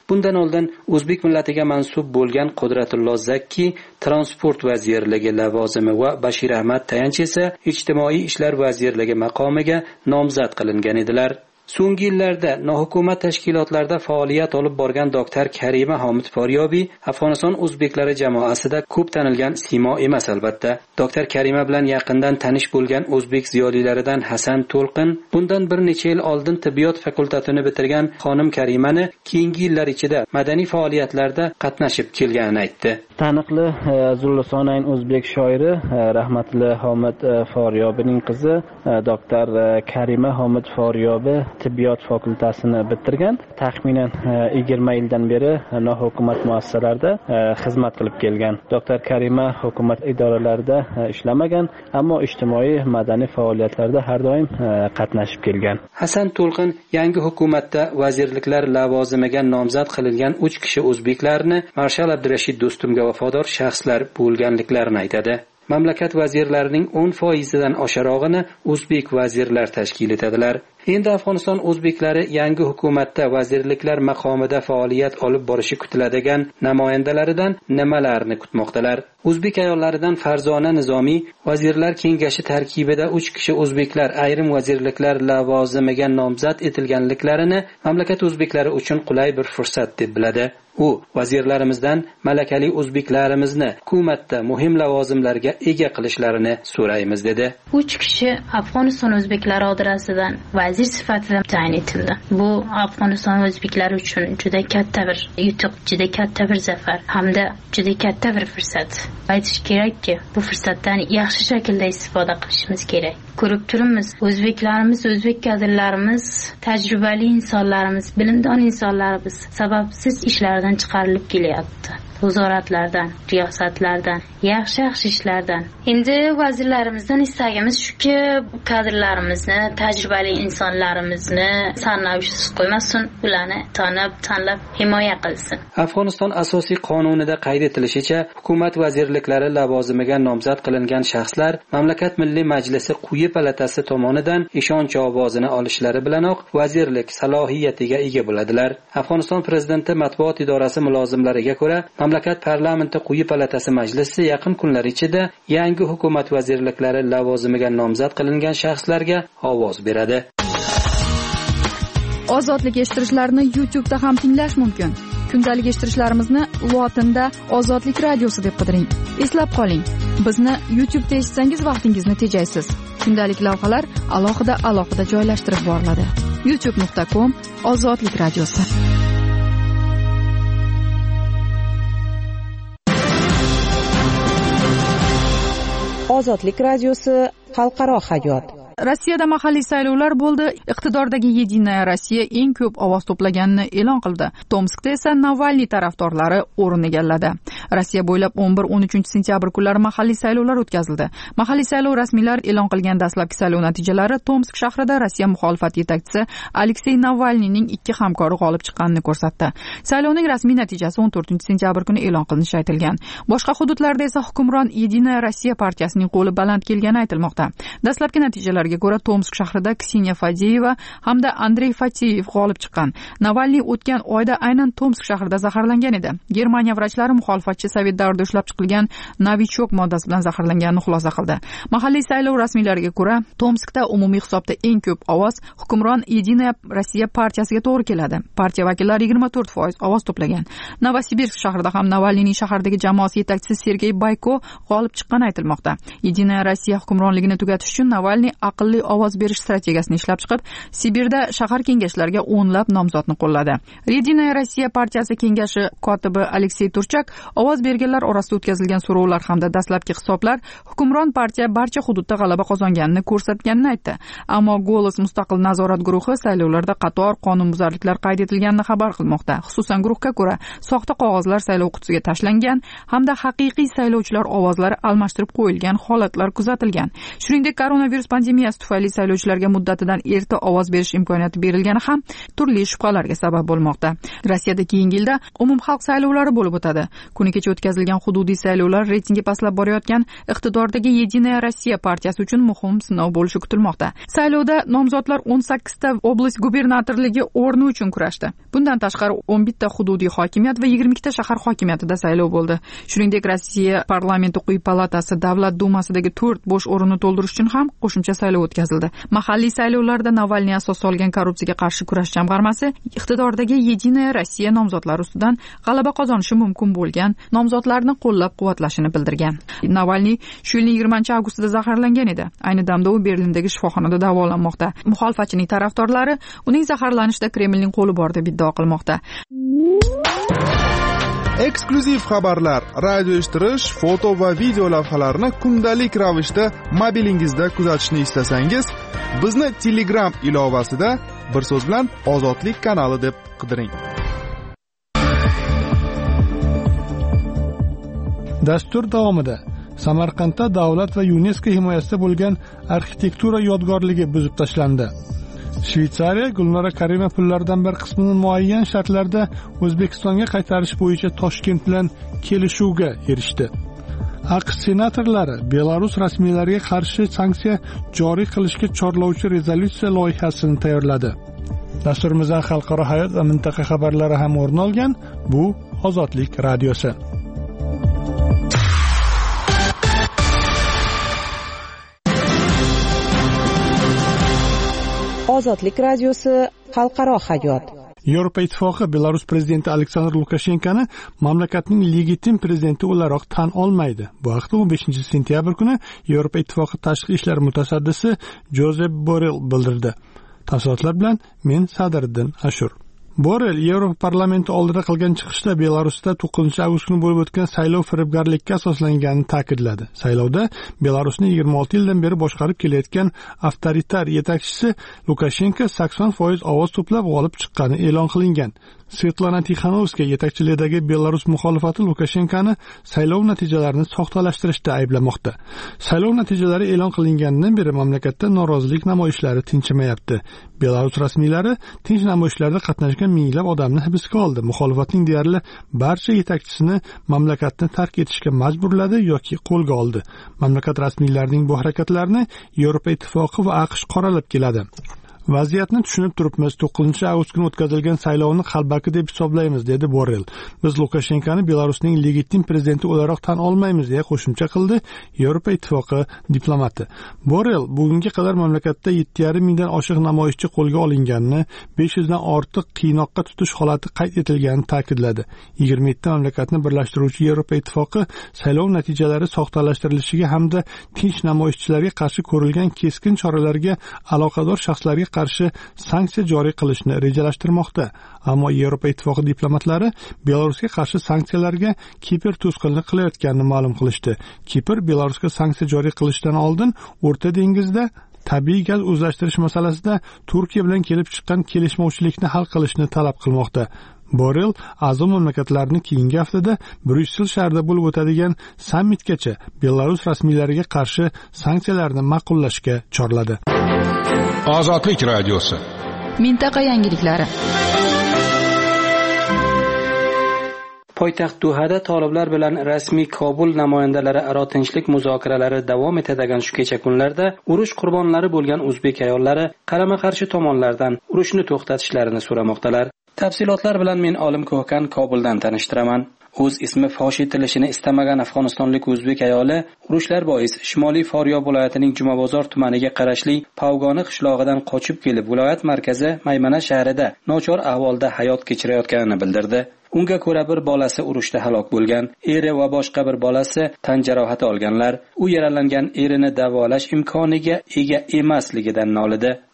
Bundan oldin o'zbek millatiga mansub bo'lgan Qudratullo Zakki transport vazirligi lavozimi va Bashir Ahmad Tayanch esa ijtimoiy ishlar vazirligi maqomiga nomzod qilingan edilar. So'nggi yillarda nohukumat tashkilotlarda faoliyat olib borgan doktor Karima Homid Foryobiy Afg'oniston o'zbeklari jamoasida ko'p tanilgan siymo emas albatta. Doktor Karima bilan yaqindan tanish bo'lgan o'zbek ziyolilaridan Hasan To'lqin bundan bir necha yil oldin tibbiyot fakultetini bitirgan xonim Karimani keyingi yillar ichida madaniy faoliyatlarda qatnashib kelganini aytdi. Taniqli Zullisonayn o'zbek shoiri rahmatli Homid Foryobining qizi doktor Karima Homid Foryobi tibbiyot fakultetini bitirgan. Taxminan yigirma yildan beri nohukumat muassasalarida xizmat qilib kelgan. Doktor Karima hukumat idoralarida ishlamagan, ammo ijtimoiy madaniy faoliyatlarda har doim qatnashib kelgan. Hasan To'lqin yangi hukumatda vazirliklar lavozimiga nomzod qilingan uch kishi o'zbeklarni Marshal Abdurashid Do'stumga vafodor shaxslar bo'lganliklarini aytadi. Mamlakat vazirlarining o'n foizidan osharog'ini o'zbek vazirlar tashkil etadilar. Endi Afg'oniston o'zbeklari yangi hukumatda vazirliklar maqomida faoliyat olib borishi kutiladigan namoyandalaridan nimalarni kutmoqdalar? O'zbek ayollaridan Farzona Nizomiy vazirlar kengashi tarkibida uch kishi o'zbeklar ayrim vazirliklar lavozimiga nomzod etilganliklarini mamlakat o'zbeklari uchun qulay bir fursat deb biladi. U vazirlarimizdan malakali o'zbeklarimizni hukumatda muhim lavozimlarga ega qilishlarini so'raymiz dedi. uch kishi Afg'oniston o'zbeklari odrasidan vazir sifatida tayin etildi. Bu Afg'oniston o'zbeklari uchun juda katta bir yutuq, juda katta bir zafar hamda juda katta bir fursat. Aytish kerakki, bu fursatdan yaxshi shaklda istifoda qilishimiz kerak. Ko'rib turibmiz, o'zbeklarimiz, o'zbek kadrlarimiz, tajribali insonlarimiz, bilimdon insonlarimiz sababsiz ishlardan chiqarilib kelyapti. Nazoratlardan, riyosatlardan, yaxshi-yaxshi ishlardan. Endi vazirlarimizdan istagimiz shuki, kadrlarimizni, tajribali insonlarimizni sarnavishsiz qo'ymasin, ularni tanib, tanlab himoya qilsin. Afg'oniston asosiy qonunida qayd etilishicha, hukumat vazirliklari lavozimiga nomzod qilingan shaxslar mamlakat milliy majlisi quyi palatasi tomonidan ishonch ovozini olishlari bilanoq vazirlik salohiyatiga ega bo'ladilar. Afg'oniston prezidenti matbuot idorasi mulozimlariga ko'ra, mamlakat parlamenti quyi palatasi majlisi yaqin kunlar ichida yangi hukumat vazirliklari lavozimiga nomzod qilingan shaxslarga ovoz beradi. Ozodlik eshittirishlarni YouTube da ham tinglash mumkin. Kundalik eshittirishlarimizni lotinda Ozodlik radiosi deb qidiring. Eslab qoling, bizni YouTube da eshitsangiz vaqtingizni tejaysiz. Kundalik lavhalar alohida alohida joylashtirib boriladi. youtube nuqta com Ozodlik radiosi. Ozodlik radiosi xalqaro hayot. Rossiyada mahalliy saylovlar bo'ldi. Iqtidordagi Yedinaya Rossiya eng ko'p ovoz to'plaganini e'lon qildi. Tomskda esa Navalniy tarafdorlari o'rin egalladi. Rossiya bo'ylab o'n bir o'n uchinchi sentyabr kunlari mahalliy saylovlar o'tkazildi. Mahalliy saylov rasmiylari e'lon qilgan dastlabki saylov natijalari Tomsk shahrida Rossiya muxolifat yetakchisi Aleksey Navalniyning ikki hamkori g'olib chiqqanini ko'rsatdi. Saylovning rasmiy natijasi o'n to'rtinchi sentyabr kuni e'lon qilinishi aytilgan. Boshqa hududlarda esa hukmron Yedinaya Rossiya partiyasining qo'li baland kelgani aytilmoqda. Dastlabki natijalar ko'ra Tomsk shahrida Kseniya Fadeyeva hamda Andrey Fatiyev g'olib chiqqan. Navalniy o'tgan oyda aynan Tomsk shahrida zaharlangan edi. Germaniya vrachlari muxolifatchi sovet davrida ishlab chiqilgan Novichok moddasi bilan zaharlanganini xulosa qildi. Mahalliy saylov rasmiylariga ko'ra, Tomskda umumiy hisobda eng ko'p ovoz hukmron Yedinaya Rossiya partiyasiga to'g'ri keladi. Partiya vakillari yigirma to'rt foiz ovoz to'plagan. Novosibirsk shahrida ham Navalniyning shahardagi jamoasi yetakchisi Sergey Bayko g'olib chiqqani aytilmoqda. Yedinaya Rossiya hukmronligini tugatish uchun Navalniy aqlli ovoz berish strategiyasini ishlab chiqib, Sibirda shahar kengashlariga o'nlab nomzodni qo'lladi. Yedinaya Rossiya partiyasi kengashi kotibi Aleksey Turchak ovoz berganlar orasida o'tkazilgan so'rovlar hamda dastlabki hisoblar hukmron partiya barcha hududda g'alaba qozonganini ko'rsatganini aytdi. Ammo Golos mustaqil nazorat guruhi saylovlarda qator qonunbuzarliklar qayd etilganini xabar qilmoqda. Xususan, guruhga ko'ra, soxta qog'ozlar saylov qutisiga tashlangan hamda haqiqiy saylovchilar ovozlari almashtirib qo'yilgan holatlar kuzatilgan. Shuningdek, koronavirus pandemiya pandemiyasi tufayli saylovchilarga muddatidan erta ovoz berish imkoniyati berilgani ham turli shubhalarga sabab bo'lmoqda. Rossiyada keyingi yilda umumxalq saylovlari bo'lib o'tadi. Kuni kecha o'tkazilgan hududiy saylovlar reytingi pastlab borayotgan iqtidordagi Yedinaya Rossiya partiyasi uchun muhim sinov bo'lishi kutilmoqda. Saylovda nomzodlar o'n sakkizta oblast gubernatorligi o'rni uchun kurashdi. Bundan tashqari o'n bitta hududiy hokimiyat va yigirma ikkita shahar hokimiyatida saylov bo'ldi. Shuningdek, Rossiya parlamenti quyi palatasi Davlat dumasidagi to'rt bo'sh o'rinni to'ldirish uchun ham qo'shimcha saylov o'tkazildi. Mahalliy saylovlarda Navalniy asos solgan korrupsiyaga qarshi kurash jamg'armasi iqtidordagi Yedinaya Rossiya nomzodlari ustidan g'alaba qozonishi mumkin bo'lgan nomzodlarni qo'llab-quvvatlashini bildirgan. Navalniy shu yilning yigirmanchi avgustida zaharlangan edi. Ayni damda u Berlindagi shifoxonada davolanmoqda. Muxolifatchining tarafdorlari uning zaharlanishida Kremlning qo'li bor deb iddao qilmoqda. Eksklyuziv xabarlar, radio eshittirish, foto va video lavhalarni kundalik ravishda mobilingizda kuzatishni istasangiz, bizni Telegram ilovasida bir so'z bilan Ozodlik kanali deb qidiring. Dastur davomida Samarqandda davlat va UNESCO himoyasida bo'lgan arxitektura yodgorligi buzib tashlandi. Shveysariya Gulnora Karima pullardan bir qismini muayyan shartlarda O'zbekistonga qaytarish bo'yicha Toshkent bilan kelishuvga erishdi. AQSh senatorlari Belarus rasmiylariga qarshi sanksiya joriy qilishga chorlovchi rezolyutsiya loyihasini tayyorladi. Dasturimizdan xalqaro hayot va mintaqa xabarlari ham o'rin olgan. Bu Ozodlik radiosi. Ozodlik radiosi xalqaro hayot. Yevropa Ittifoqi Belarus prezidenti Aleksandr Lukashenkoni mamlakatning legitim prezidenti o'laroq tan olmaydi. Bu haqda o'n beshinchi sentyabr kuni Yevropa Ittifoqi tashqi ishlar mutasaddisi Josep Borrell bildirdi. Tafsilotlar bilan men Sadriddin Ashur. Borrell Yevropa parlamenti oldida qilgan chiqishda Belarusda to'qqizinchi avgust kuni bo'lib o'tgan saylov firibgarlikka asoslanganini ta'kidladi. Saylovda Belarusni yigirma olti yildan beri boshqarib kelayotgan avtoritar yetakchisi Lukashenko sakson foiz ovoz to'plab g'olib chiqqani e'lon qilingan. Svetlana Tixanovskaya yetakchiligidagi Belarus muxolifati Lukashenkoni saylov natijalarini soxtalashtirishda ayblamoqda. Saylov natijalari e'lon qilinganidan beri mamlakatda norozilik namoyishlari tinchimayapti. Belarus rasmiylari tinch namoyishlarda qatnashgan minglab odamni hibsga oldi. Muxolifatning deyarli barcha yetakchisini mamlakatni tark etishga majburladi yoki qo'lga oldi. Mamlakat rasmiylarining bu harakatlarini Yevropa Ittifoqi va AQSh qoralab keladi. Vaziyatni tushunib turibmiz. to'qqizinchi avgust kuni o'tkazilgan saylovni qalbaki deb hisoblaymiz, dedi Borrell. Biz Lukashenkoni Belarusning legitim prezidenti o'laroq tan olmaymiz, deya qo'shimcha qildi Yevropa Ittifoqi diplomati. Borrell bugunga qadar mamlakatda yetti yarim mingdan oshiq namoyishchi qo'lga olinganini, besh yuzdan ortiq qiynoqqa tutish holati qayd etilganini ta'kidladi. yigirma yetti mamlakatni birlashtiruvchi Yevropa Ittifoqi saylov natijalari soxtalashtirilishi hamda tinch namoyishchilarga qarshi ko'rilgan keskin choralarga aloqador shaxslarga qarshi sanksiya joriy qilishni rejalashtirmoqda. Ammo Yevropa Ittifoqi diplomatlari Belarusga qarshi sanksiyalarga Kipr to'sqinlik qilayotganini ma'lum qilishdi. Kipr Belarusga sanksiya joriy qilishdan oldin O'rta dengizda tabiiy gaz o'zlashtirish masalasida Turkiya bilan kelib chiqqan kelishmovchilikni hal qilishni talab qilmoqda. Borrell a'zo mamlakatlarni keyingi haftada Bryussel shahrida bo'lib o'tadigan sammitgacha Belarus rasmiylariga qarshi sanksiyalarni ma'qullashga chorladi. Ozodlik radiosi. Mintaqa yangiliklari. Poytaxt Dohada toliblar bilan rasmiy Kobul namoyandalari aro tinchlik muzokaralari davom etadigan shu kecha kunlarda urush qurbonlari bo'lgan o'zbek ayollari qarama-qarshi tomonlardan urushni to'xtatishlarini so'ramoqdalar. Tafsilotlar bilan men Olim Ko'hkan Kobuldan tanishtiraman. O'z ismi fosh etilishini istamagan afg'onistonlik o'zbek ayoli urushlar bois Shimoliy Faryob viloyatining Jumabozor tumaniga qarashli Pavgoni qishlog'idan qochib kelib, viloyat markazi Maymana shahrida nochor ahvolda hayot kechirayotganini bildirdi. Unga ko'ra bir bolasi urushda halok bo'lgan, eri va boshqa bir bolasi tan jarohati olganlar. U yaralangan erini davolash imkoniga ega emasligidan nolidi.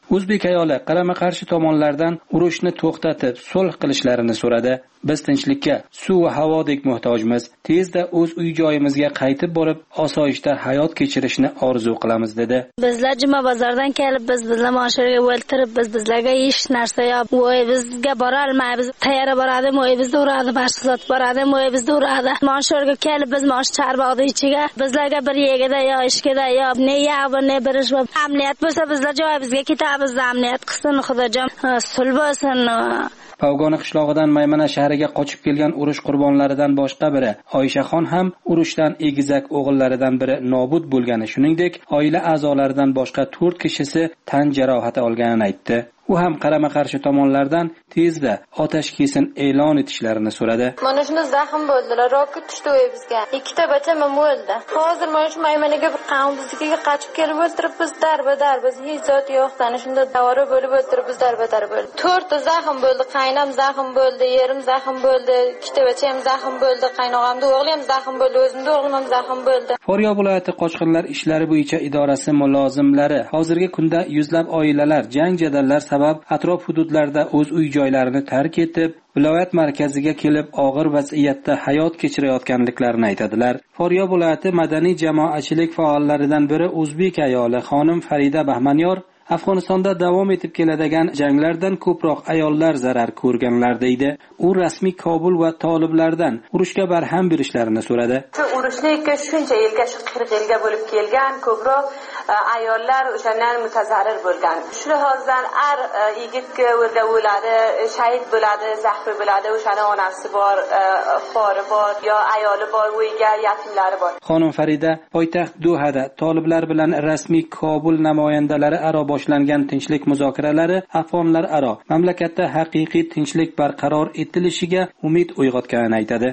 O'zbek ayoli qarama-qarshi tomonlardan urushni to'xtatib, sulh qilishlarini so'radi. Biz tinchlikka, suv va havodek muhtojmiz. Tezda o'z uy-joyimizga qaytib borib, osoyishta hayot kechirishni orzu qilamiz dedi. Bizlar juma bozordan kelib, biz bizlar mashinaga o'ltirib, biz bizlarga hech narsa yo'q. Voy bizga bora olmaymiz. Tayyor boradimi, voy bizda uradi, boshqa boradimi, voy bizda uradi. Mashinaga kelib biz mosh charbog'da ichiga bizlarga bir yegida yo ishkida yo ne yo'q, ne birish va amniyat bo'lsa bizlar joyimizga ketamiz. Amniyat qilsin, Xudojon sulh bo'lsin. Pavgona qishlog'idan Maymana shahriga qochib kelgan urush qurbonlaridan boshqa biri Oyshaxon ham urushdan egizak o'g'illaridan biri nobud bo'lgani, shuningdek, oila a'zolaridan boshqa to'rt kishisi tan jarohati olganini aytdi. U ham qarama-qarshi tomonlardan tezda otash kesin e'lon etishlarini so'radi. Mana shuni zaxm bo'ldilar, roket tushdi bizga. Ikkita bacham o'ldi. Hozir mana shu Maymanaga bir qavm biznikiga qochib kelib o'ltiribmiz, darba-dar biz hech zot yo'qdan shunda davora bo'lib o'ltiribmiz, darba-dar bo'ldi. to'rtta zaxm bo'ldi, qaynam zaxm bo'ldi, yerim zaxm bo'ldi, ikkita bacham zaxm bo'ldi, qaynog'amda o'g'lim zaxm bo'ldi, o'zimda o'g'lim ham zaxm bo'ldi. Farg'ona viloyati qochqinlar ishlari bo'yicha idorasi mulozimlari hozirgi kunda yuzlab oilalar jang jadallar sabab atrof hududlarda o'z uy-joylarini tark etib, viloyat markaziga kelib og'ir vaziyatda hayot kechirayotganliklarini aytadilar. Farg'ona viloyati madaniy jamoatchilik faollaridan biri o'zbek ayoli xonim Farida Bahmanyor Afg'onistonda davom etib keladigan janglardan ko'proq ayollar zarar ko'rganlar deydi. U rasmiy Kobul va toliblardan urushga barham berishlarini so'radi. Urushga shuncha yilga, shu qirq yilga bo'lib kelgan ko'proq ayollar o'shandan mutazarir bo'lgan. Shu hozirdan ar yigitga o'ldi, o'ladi, shahid bo'ladi, zaxmi bo'ladi, o'shaning onasi bor, xori bor, yo ayoli bor, uyga yatimlari bor. Xonim Farida poytaxt Dohada toliblar bilan rasmiy Kobul namoyandalari aro boshlangan tinchlik muzokaralari afg'onlar aro mamlakatda haqiqiy tinchlik barqaror etilishiga umid uyg'otganini aytadi.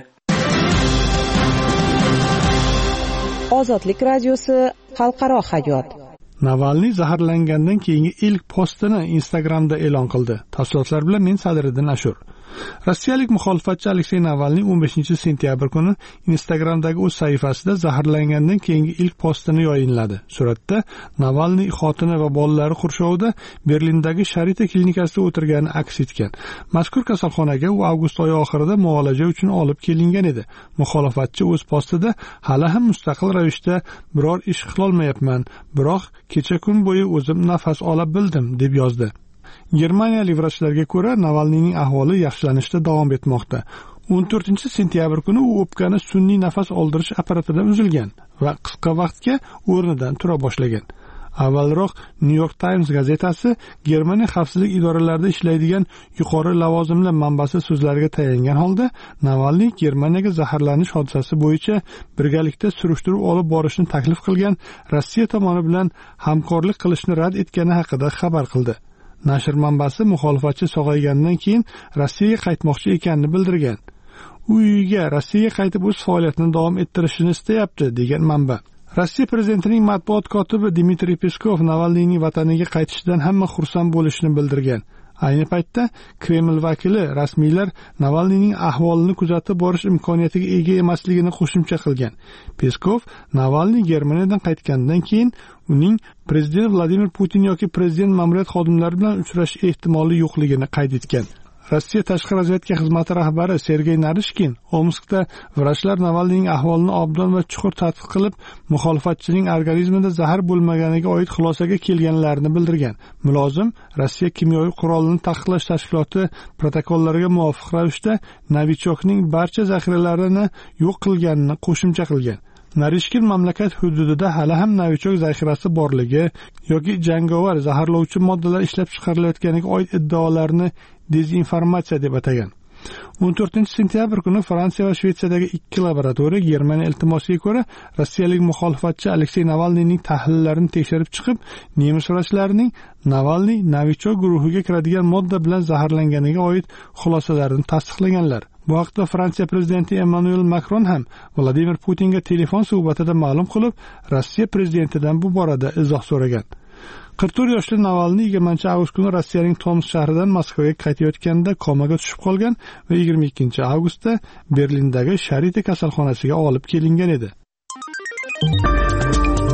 Ozodlik radiosi xalqaro hayot. Navalniy zaharlangandan keyingi ilk postini Instagramda e'lon qildi. Tafsilotlar bilan men Sadiriddin Ashur. Rossiyalik muxolifatchi Aleksey Navalniy o'n beshinchi sentyabr kuni Instagramdagi o'z sahifasida zaharlangandan keyingi ilk postini yayınladi. Suratda Navalniy xotini va bolalari qurshovida Berlindagi Sharita klinikasida o'tirgani aks etgan. Mazkur kasalxonaga u avgust oyi oxirida muolaja uchun olib kelingan edi. Muxolifatchi o'z postida hali ham mustaqil ravishda biror ish qilolmayapman, biroq kecha kun bo'yi o'zim nafas ola bildim deb yozdi. Germaniyalik vrachlarga ko'ra, Navalniyning ahvoli yaxshilanishda davom etmoqda. o'n to'rtinchi sentyabr kuni u o'pkani sun'iy nafas oldirish apparatidan uzilgan va qisqa vaqtga o'rnidan tura boshlagan. Avvalroq New York Times gazetasi Germaniya xavfsizlik idoralarida ishlaydigan yuqori lavozimli manbasi so'zlariga tayangan holda Navalniy Germaniyaga zaharlanish hodisasi bo'yicha birgalikda surishtiruv olib borishni taklif qilgan Rossiya tomoni bilan hamkorlik qilishni rad etgani haqida xabar qildi. Nashr manbasi muxolifatchi sog'aygandan keyin Rossiyaga qaytmoqchi ekanini bildirgan. U uyiga Rossiyaga qaytib o'z faoliyatini davom ettirishini istayapti degan manba. Rossiya prezidentining matbuot kotibi Dmitriy Peskov Navalniyning vataniga qaytishidan hamma xursand bo'lishini bildirgan. Ayni paytda Kreml vakili rasmiylar Navalniyning ahvolini kuzatib borish imkoniyatiga ega emasligini qo'shimcha qilgan. Peskov Navalniy Germaniyadan qaytgandan keyin uning prezident Vladimir Putin yoki prezident ma'muriyat xodimlari bilan uchrashish ehtimoli yo'qligini qayd etgan. Rossiya tashqi razvedka xizmati rahbari Sergey Narishkin Omskda vrachlar Navalniyning ahvolini obdon va chuqur tadqiq qilib, muxolifatchining organizmida zahar bo'lmaganiga oid xulosaga kelganlarini bildirgan. Mulozim Rossiya kimyoviy qurolini taqiqlash tashkiloti protokollariga muvofiq ravishda Novichokning barcha zaxiralarini yo'q qilganini qo'shimcha qilgan. Narishkin mamlakat hududida hali ham Novichok zaxirasi borligi yoki jangovar zaharlovchi moddalar ishlab chiqarilayotganiga oid iddaolarni dezinformatsiya deb atagan. o'n to'rtinchi sentyabr kuni Fransiya va Shvetsiyadagi ikki laboratoriya Germaniya iltimosiga ko'ra rossiyalik muxolifatchi Aleksey Navalniyning tahlillarini tekshirib chiqib, nemis vrachlarining Navalniy Novichok guruhiga kiradigan modda bilan zaharlanganiga oid xulosalarini tasdiqlaganlar. Bu haqda Fransiya prezidenti Emmanuel Macron ham Vladimir Putinga telefon suhbatida ma'lum qilib, Rossiya prezidentidan bu borada izoh so'ragan. qirq to'rt yoshli Navalniy yigirmanchi avgust kuni Rossiyaning Tomsk shahridan Moskvaga qaytayotganda komaga tushib qolgan va yigirma ikkinchi avgustda Berlindagi Sharita kasalxonasiga olib kelingan edi.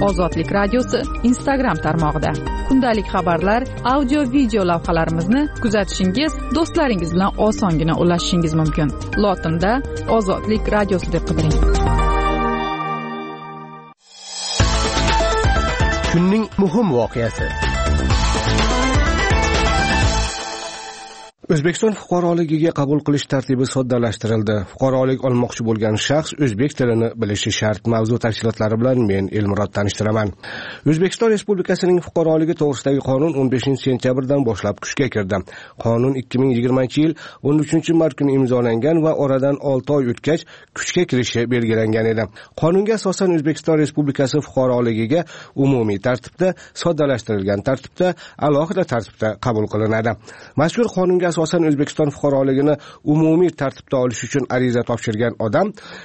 Ozodlik radiosi Instagram tarmog'ida. Kundalik xabarlar, audio video lavhalarimizni kuzatishingiz, do'stlaringiz bilan osongina ulashishingiz mumkin. Lotinda Ozodlik radiosi deb qidiring. Kunning muhim voqeasi. O'zbekiston fuqaroligiga qabul qilish tartibi soddalashtirildi. Fuqarolik olmoqchi bo'lgan shaxs o'zbek tilini bilishi shart. Mavzu tafsilotlari bilan men Elmurod tanishtiraman. O'zbekiston Respublikasining fuqaroligi to'g'risidagi qonun o'n beshinchi sentyabrdan boshlab kuchga kirdi. Qonun ikki ming yigirmanchi yil o'n uchinchi mart kuni imzolangan va oradan olti oy o'tgach kuchga kirishi belgilangan edi. Qonunga asosan O'zbekiston Respublikasi fuqaroligiga umumiy tartibda, soddalashtirilgan tartibda, alohida tartibda qabul qilinadi. Mazkur qonunga asosan O'zbekiston fuqaroligini umumiy tartibda olish uchun ariza topshirgan odam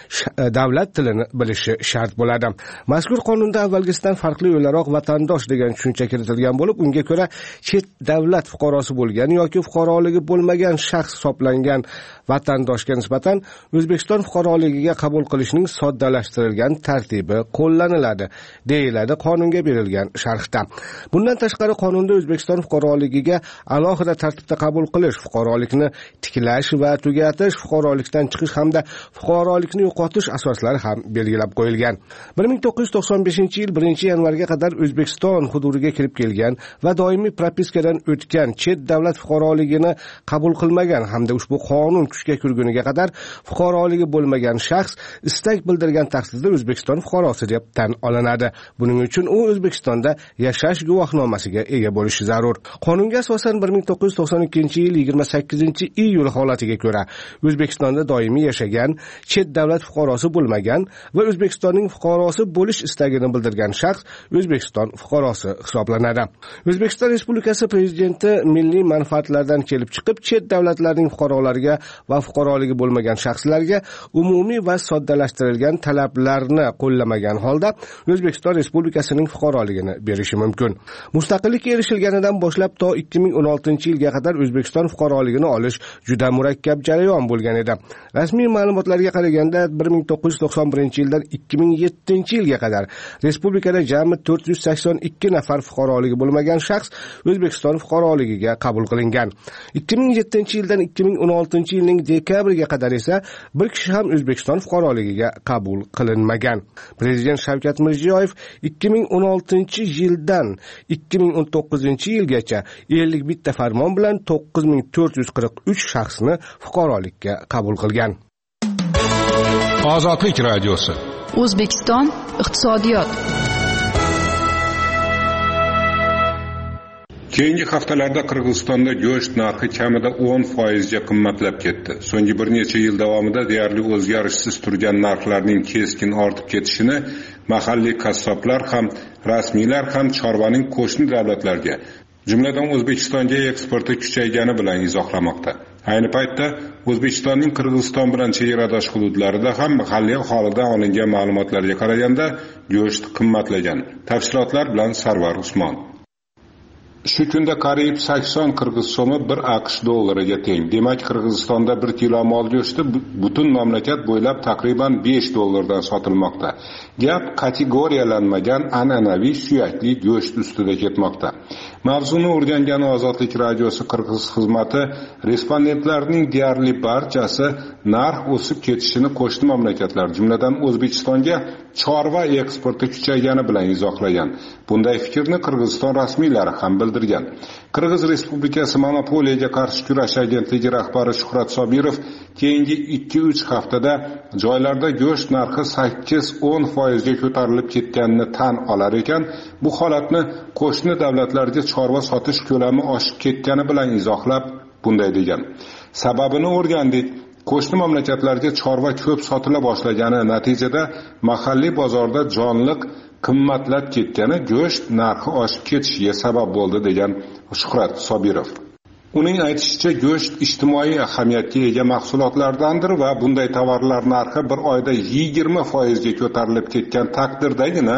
davlat tilini bilishi shart bo'ladi. Mazkur qonunda avvalgisidan farqli o'laroq vatandosh degan tushuncha kiritilgan bo'lib, unga ko'ra chet davlat fuqarosi bo'lgan yoki fuqaroligi bo'lmagan shaxs hisoblangan vatandoshga nisbatan O'zbekiston fuqaroligiga qabul qilishning soddalashtirilgan tartibi qo'llaniladi, deyiladi qonunga berilgan sharhda. Bundan tashqari qonunda O'zbekiston fuqaroligiga alohida tartibda qabul qilish, fuqarolikni tiklash va tugatish, fuqarolikdan chiqish hamda fuqarolikni yo'qotish asoslari ham belgilab qo'yilgan. bir ming to'qqiz yuz to'qson beshinchi yil birinchi yanvarga qadar O'zbekiston hududiga kirib kelgan va doimiy propiskadan o'tgan chet davlat fuqaroligini qabul qilmagan hamda ushbu qonun kuchga kirguniga qadar fuqaroligi bo'lmagan shaxs istak bildirgan taqdirda O'zbekiston fuqarosi deb tan olinadi. Buning uchun u O'zbekistonda yashash guvohnomasiga ega bo'lishi zarur. Qonunga asosan bir ming to'qqiz yuz to'qson ikkinchi yil yigirma sakkizinchi iyul holatiga ko'ra O'zbekistonda doimiy yashagan, chet davlat fuqarosi bo'lmagan va O'zbekistonning fuqarosi bo'lish istagini bildirgan shaxs O'zbekiston fuqarosi hisoblanadi. O'zbekiston Respublikasi Prezidenti milliy manfaatlardan kelib chiqib, chet davlatlarning fuqarolariga va fuqaroligi bo'lmagan shaxslarga umumiy va soddalashtirilgan talablarni qo'llamagan holda O'zbekiston Respublikasining fuqaroligini berishi mumkin. Mustaqillikka erishilganidan boshlab to ikki ming o'n oltinchi yilga qadar O'zbekiston fuqaroligini olish juda murakkab jarayon bo'lgan edi. Rasmiy ma'lumotlarga qaraganda bir ming to'qqiz yuz to'qson birinchi yildan ikki ming yettinchi yilga qadar respublikada jami to'rt yuz sakson ikki nafar fuqaroligi bo'lmagan shaxs O'zbekiston fuqaroligiga qabul qilingan. ikki ming yettinchi yildan ikki ming o'n oltinchi yilning dekabriga qadar esa bir kishi ham O'zbekiston fuqaroligiga qabul qilinmagan. Prezident Shavkat Mirziyoyev ikki ming o'n oltinchi yildan ikki ming o'n to'qqizinchi yilgacha ellik bitta farmon bilan to'qqiz ming to'rt yuz qirq uch shaxsni fuqarolikka qabul qilgan. Ozodlik radiosi. O'zbekiston iqtisodiyot. Keyingi haftalarda Qirg'izistonda go'sht narxi kamida o'n foizga qimmatlab ketdi. So'nggi bir necha yil davomida deyarli o'zgarishsiz turgan narxlarning keskin ortib ketishini mahalliy qassoblar ham, rasmiylar ham chorvaning qo'shni davlatlarga, jumladan O'zbekistonga eksporti kuchaygani bilan izohlamoqda. Ayni paytda O'zbekistonning Qirg'iziston bilan chegaradosh hududlarida ham mahalliy aholidan olingan ma'lumotlarga qaraganda go'sht qimmatlagan. Tafsilotlar bilan Sarvar Usmon. Shu kunda qariyb sakson qirg'iz so'mi bir AQSh dollariga teng. Demak, Qirg'izistonda bir kilo mol go'shti butun mamlakat bo'ylab taqriban besh dollardan sotilmoqda. Gap kategoriyalanmagan an'anaviy suyakli go'sht ustida ketmoqda. Mavzuni o'rgangan Ozodlik radiosi Qirg'iz xizmati respondentlarning deyarli barchasi narx o'sib ketishini qo'shni mamlakatlar, jumladan O'zbekistonga chorva eksporti kuchaygani bilan izohlagan. Bunday fikrni Qirg'iziston rasmiylari ham bildirgan. Qirg'iz Respublikasi monopoliyaga qarshi kurash agentligi rahbari Shuhrat Sobirov keyingi ikki uch haftada joylarda go'sht narxi sakkiz o'n foizga ko'tarilib ketganini tan olar ekan, bu holatni qo'shni davlatlarga chorva sotish ko'lami oshib ketgani bilan izohlab bunday degan. Sababini o'rgandik. Qo'shni mamlakatlarga chorva ko'p sotila boshlagani natijada mahalliy bozorda jonliq qimmatlab ketgani go'sht narxi oshib ketishiga sabab bo'ldi degan Shuhrat Sobirov. Uning aytishicha, go'sht ijtimoiy ahamiyatga ega mahsulotlardandir va bunday tovarlar narxi bir oyda yigirma foizga ko'tarilib ketgan taqdirdagina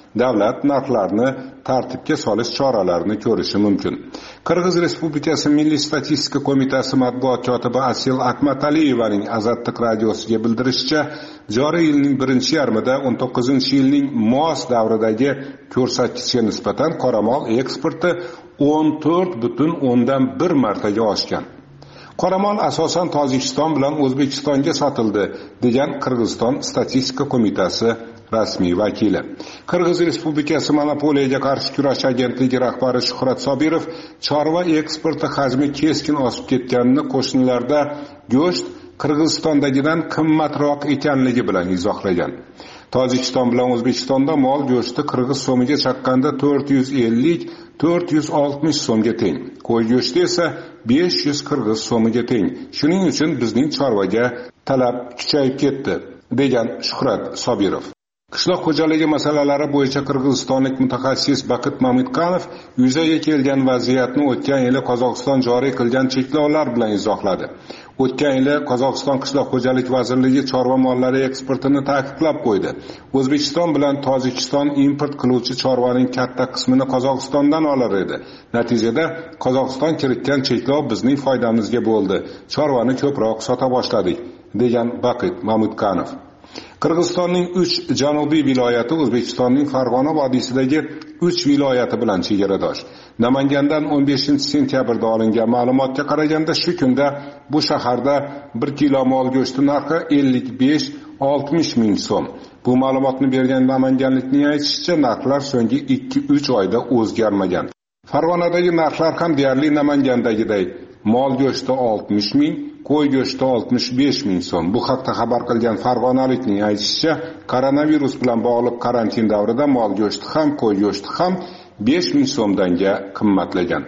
davlat narxlarni tartibga solish choralarini ko'rishi mumkin. Qirg'iz Respublikasi Milliy statistika qo'mitasi matbuot kotibi Asil Akmataliyevaning Azatliq radiosiga bildirishicha, joriy yilning birinchi yarmida o'n to'qqizinchi yilning mos davridagi ko'rsatkichga nisbatan qoramol eksporti o'n to'rt butun o'ndan bir martaga oshgan. Qoramol asosan Tojikiston bilan O'zbekistonga sotildi, degan Qirg'iziston statistika qo'mitasi rasmiy vakili. Qirg'iz Respublikasi Monopoliyaga qarshi kurash agentligi rahbari Shuhrat Sobirov chorva eksporti hajmi keskin oshib ketganini qo'shnilarda go'sht Qirg'izistondagidan qimmatroq ekanligi bilan izohlagan. Tojikiston bilan O'zbekistonda mol go'shti qirg'iz so'miga chaqqanda to'rt yuz ellik to'rt yuz oltmish so'mga teng. Qo'y go'shti esa besh yuz qirg'iz so'miga teng. Shuning uchun bizning chorvaga talab kuchayib ketdi, degan Shuhrat Sobirov. Qishloq xo'jaligi masalalari bo'yicha qirg'izistonlik mutaxassis Baqit Mamidxonov yuzaga kelgan vaziyatni o'tgan yili Qozog'iston joriy qilgan cheklovlar bilan izohladi. O'tgan yili Qozog'iston qishloq xo'jalik vazirligi chorva mollari eksportini ta'qiqlab qo'ydi. O'zbekiston bilan Tojikiston import qiluvchi chorvaning katta qismini Qozog'istondan olar edi. Natijada Qozog'iston kiritgan cheklov bizning foydamizga bo'ldi. Chorvani ko'proq sota boshladik, degan Baqit Mamidxonov. Qirg'izistonning uch janubiy viloyati O'zbekistonning Farg'ona vodiysidagi uch viloyati bilan chegaradosh. Namangandan o'n beshinchi sentyabrda olingan ma'lumotga qaraganda shu kunda bu shaharda bir kilo mol go'shti narxi ellik besh oltmish ming so'm. Bu ma'lumotni bergan namanganlikning aytishicha, narxlar so'nggi ikki uch oyda o'zgarmagan. Farg'onadagi narxlar ham deyarli Namangandagiday. Mol go'shti oltmish ming, qo'y go'shti oltmish besh ming so'm. Bu haqda xabar qilgan farg'onalikning aytishicha, koronavirus bilan bog'liq karantin davrida mol go'shti ham, qo'y go'shti ham besh ming so'mdanga qimmatlagan.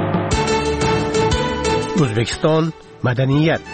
O'zbekiston madaniyat.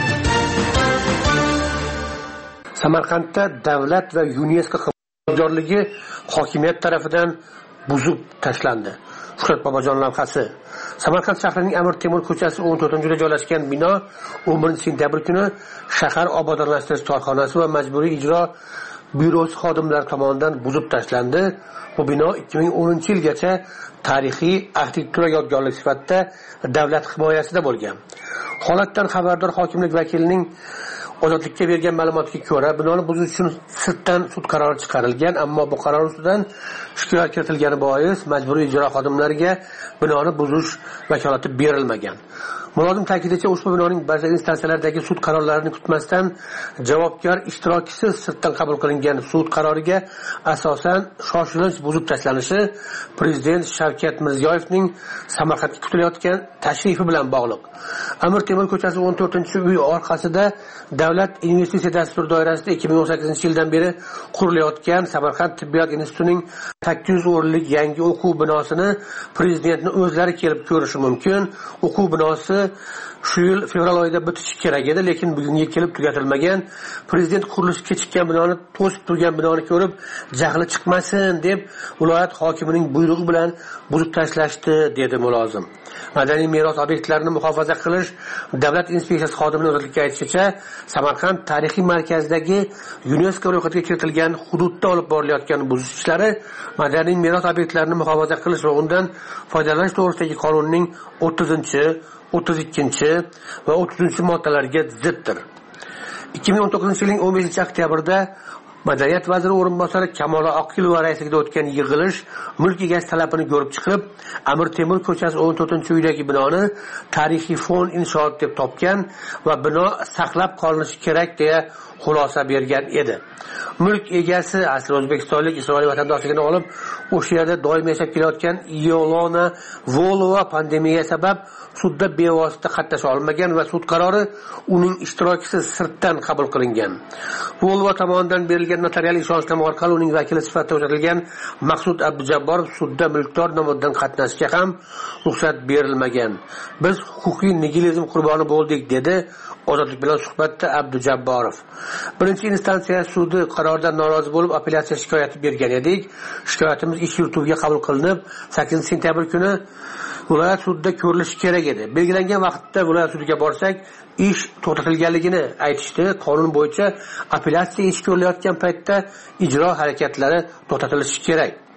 Samarqandda davlat va UNESCO xizmatkorligi hokimiyat tomonidan buzib tashlandi. Shuhrat Bobojon lavhasi. Samarqand shahrining Amir Temur ko'chasi o'n to'rtinchida joylashgan bino o'n birinchi sentyabr kuni shahar obodonlashtirish korxonasi va majburiy ijro byurosi xodimlari tomonidan buzib tashlandi. Bu bino ikki ming o'ninchi yilgacha tarixiy arxitektura yodgorligi sifatida davlat himoyasida bo'lgan. Holatdan xabardor hokimlik vakilining Ozodlikka bergan ma'lumotga ko'ra, binoni buzish uchun sirtdan sud qarori chiqarilgan, ammo bu qaror ustidan shikoyat kiritilgani bois majburiy ijro xodimlariga binoni buzish vakolati berilmagan. Mulozim ta'kidlashicha, ushbu binoning barcha instansiyalaridagi sud qarorlarini kutmasdan javobgar ishtirokisiz sirtdan qabul qilingan sud qaroriga asosan shoshilinch buzib tashlanishi Prezident Shavkat Mirziyoyevning Samarqandga kutilayotgan tashrifi bilan bog'liq. Amir Temur ko'chasi o'n to'rtinchi uy orqasida Davlat investitsiya dasturi doirasida ikki ming o'n sakkizinchi yildan beri qurilayotgan Samarqand tibbiyot institutining sakkiz yuz o'rinlik yangi o'quv binosini prezidentning o'zlari kelib ko'rishi mumkin. O'quv binosi shu yil fevral oyida bitishi kerak edi, lekin bugunga kelib tugatilmagan. Prezident qurilishi kechikkan binoni, to'sib turgan binoni ko'rib, jahli chiqmasin deb viloyat hokimining buyrug'i bilan buzib tashlashdi, dedi mulozim. Madaniy meros obyektlarini muhofaza qilish davlat inspeksiyasi xodimining o'zlariga aytishicha, Samarqand tarixiy markazidagi UNESCO ro'yxatiga kiritilgan hududda olib borilayotgan buzish ishlari madaniy meros obyektlarini muhofaza qilish va undan foydalanish to'g'risidagi qonunning o'ttizinchi, o'ttiz ikkinchi va o'ttiz uchinchi moddalariga ziddir. ikki ming o'n to'qqizinchi yilning o'n beshinchi oktyabrda Madaniyat vaziri o'rinbosari Kamola Oqilova raisligida o'tgan yig'ilish mulk egasi talabini ko'rib chiqib, Amir Temur ko'chasi o'n to'rtinchi uydagi binoni tarixiy fond inshoot deb topgan va bino saqlab qolinishi kerak deya xulosa bergan edi. Mulk egasi asli o'zbekistonlik Isroil vatandoshligini olib, o'sha yerda doim yashab kelayotgan Yolona Volova pandemiya sabab sudda bevosita qatnasha olmagan va sud qarori uning ishtirokisiz sirtdan qabul qilingan. Volova tomonidan berilgan notarial ishonchnoma orqali uning vakili sifatida o'rnatilgan Maqsud Abdujabborov sudda mulkdor nomidan qatnashga ham ruxsat berilmagan. Biz huquqiy nigilizm qurboni bo'ldik, dedi Ozodlik bilan suhbatda Abdujabborov. Birinchi instansiya sudi qarordan norozi bo'lib apellyatsiya shikoyati bergan edik. Shikoyatimiz ish yurituviga qabul qilinib, sakkizinchi sentyabr kuni viloyat sudida ko'rilishi kerak edi. Belgilangan vaqtda viloyat sudiga borsak, ish to'xtatilganligini aytishdi. Qonun bo'yicha apellyatsiya ish ko'rilayotgan paytda ijro harakatlari to'xtatilishi kerak.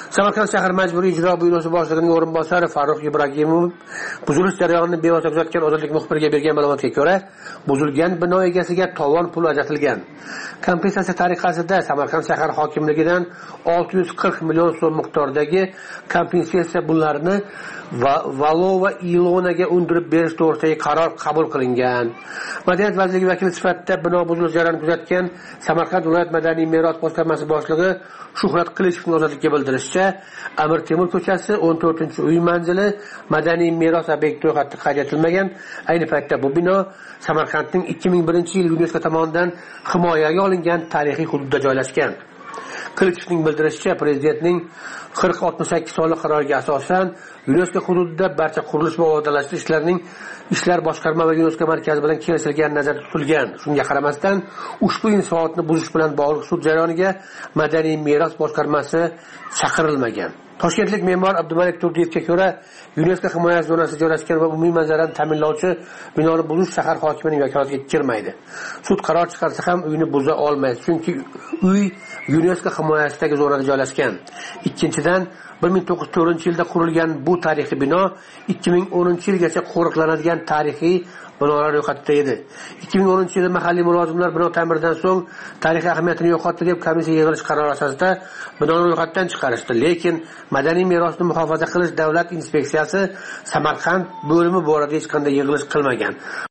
Samarqand shahar majburiy ijro byurosi boshlig'ining o'rinbosari Farruh Ibragimov buzilish jarayonini bevosita kuzatgan ozodlik muxbiriga bergan ma'lumotga ko'ra, buzilgan bino egasiga tovon puli ajratilgan. Kompensatsiya tariqasida Samarqand shahar hokimligidan olti yuz qirq million so'm miqdoridagi kompensatsiya pullarini Valo va Ilonaga undirib berish to'g'risidagi qaror qabul qilingan. Madaniyat vazirligi vakili sifatida bino buzilish jarayonini kuzatgan Samarqand viloyat madaniy meros boshqarmasi boshlig'i Shuhrat Qilichovning ozodlikka bildirishicha, Amir Temur ko'chasi o'n to'rtinchi uy manzili madaniy meros obyekti ro'yxatga qayd etilmagan. Ayni paytda bu bino Samarqandning ikki ming birinchi yil UNESCO tomonidan himoyaga olingan tarixiy hududda joylashgan. Qilichovning bildirishicha, prezidentning qirq oltmish sakkiz sonli qaroriga asosan UNESCO hududida barcha qurilish va obodonlashtirish ishlarining ishlar boshqarma va UNESCO markazi bilan kelishilgan nazarda tutilgan. Shunga qaramasdan ushbu inshootni buzish bilan bog'liq sud jarayoniga madaniy meros boshqarmasi chaqirilmagan. Toshkentlik me'mor Abdumalik Turdiyevga ko'ra, UNESCO himoya zonasida joylashgan va umumiy manzarani ta'minlovchi binoni buzish shahar hokimining vakolatiga kirmaydi. Sud qaror chiqarsa ham uyni buza olmaydi, chunki uy UNESCO himoyasidagi zonada joylashgan. Ikkinchidan, bir ming to'qqiz yuz to'rtinchi yilda qurilgan bu tarixiy bino ikki ming o'ninchi yilgacha qo'riqlanadigan tarixiy binolar ro'yxatida edi. ikki ming o'ninchi yilda mahalliy mulozimlar bino ta'mirdan so'ng tarixiy ahamiyatini yo'qotdi deb komissiya yig'ilish qarori asosida binoni ro'yxatdan chiqarishdi. Lekin madaniy merosni muhofaza qilish davlat inspeksiyasi Samarqand bo'limi borada hech qanday yig'ilish qilmagan.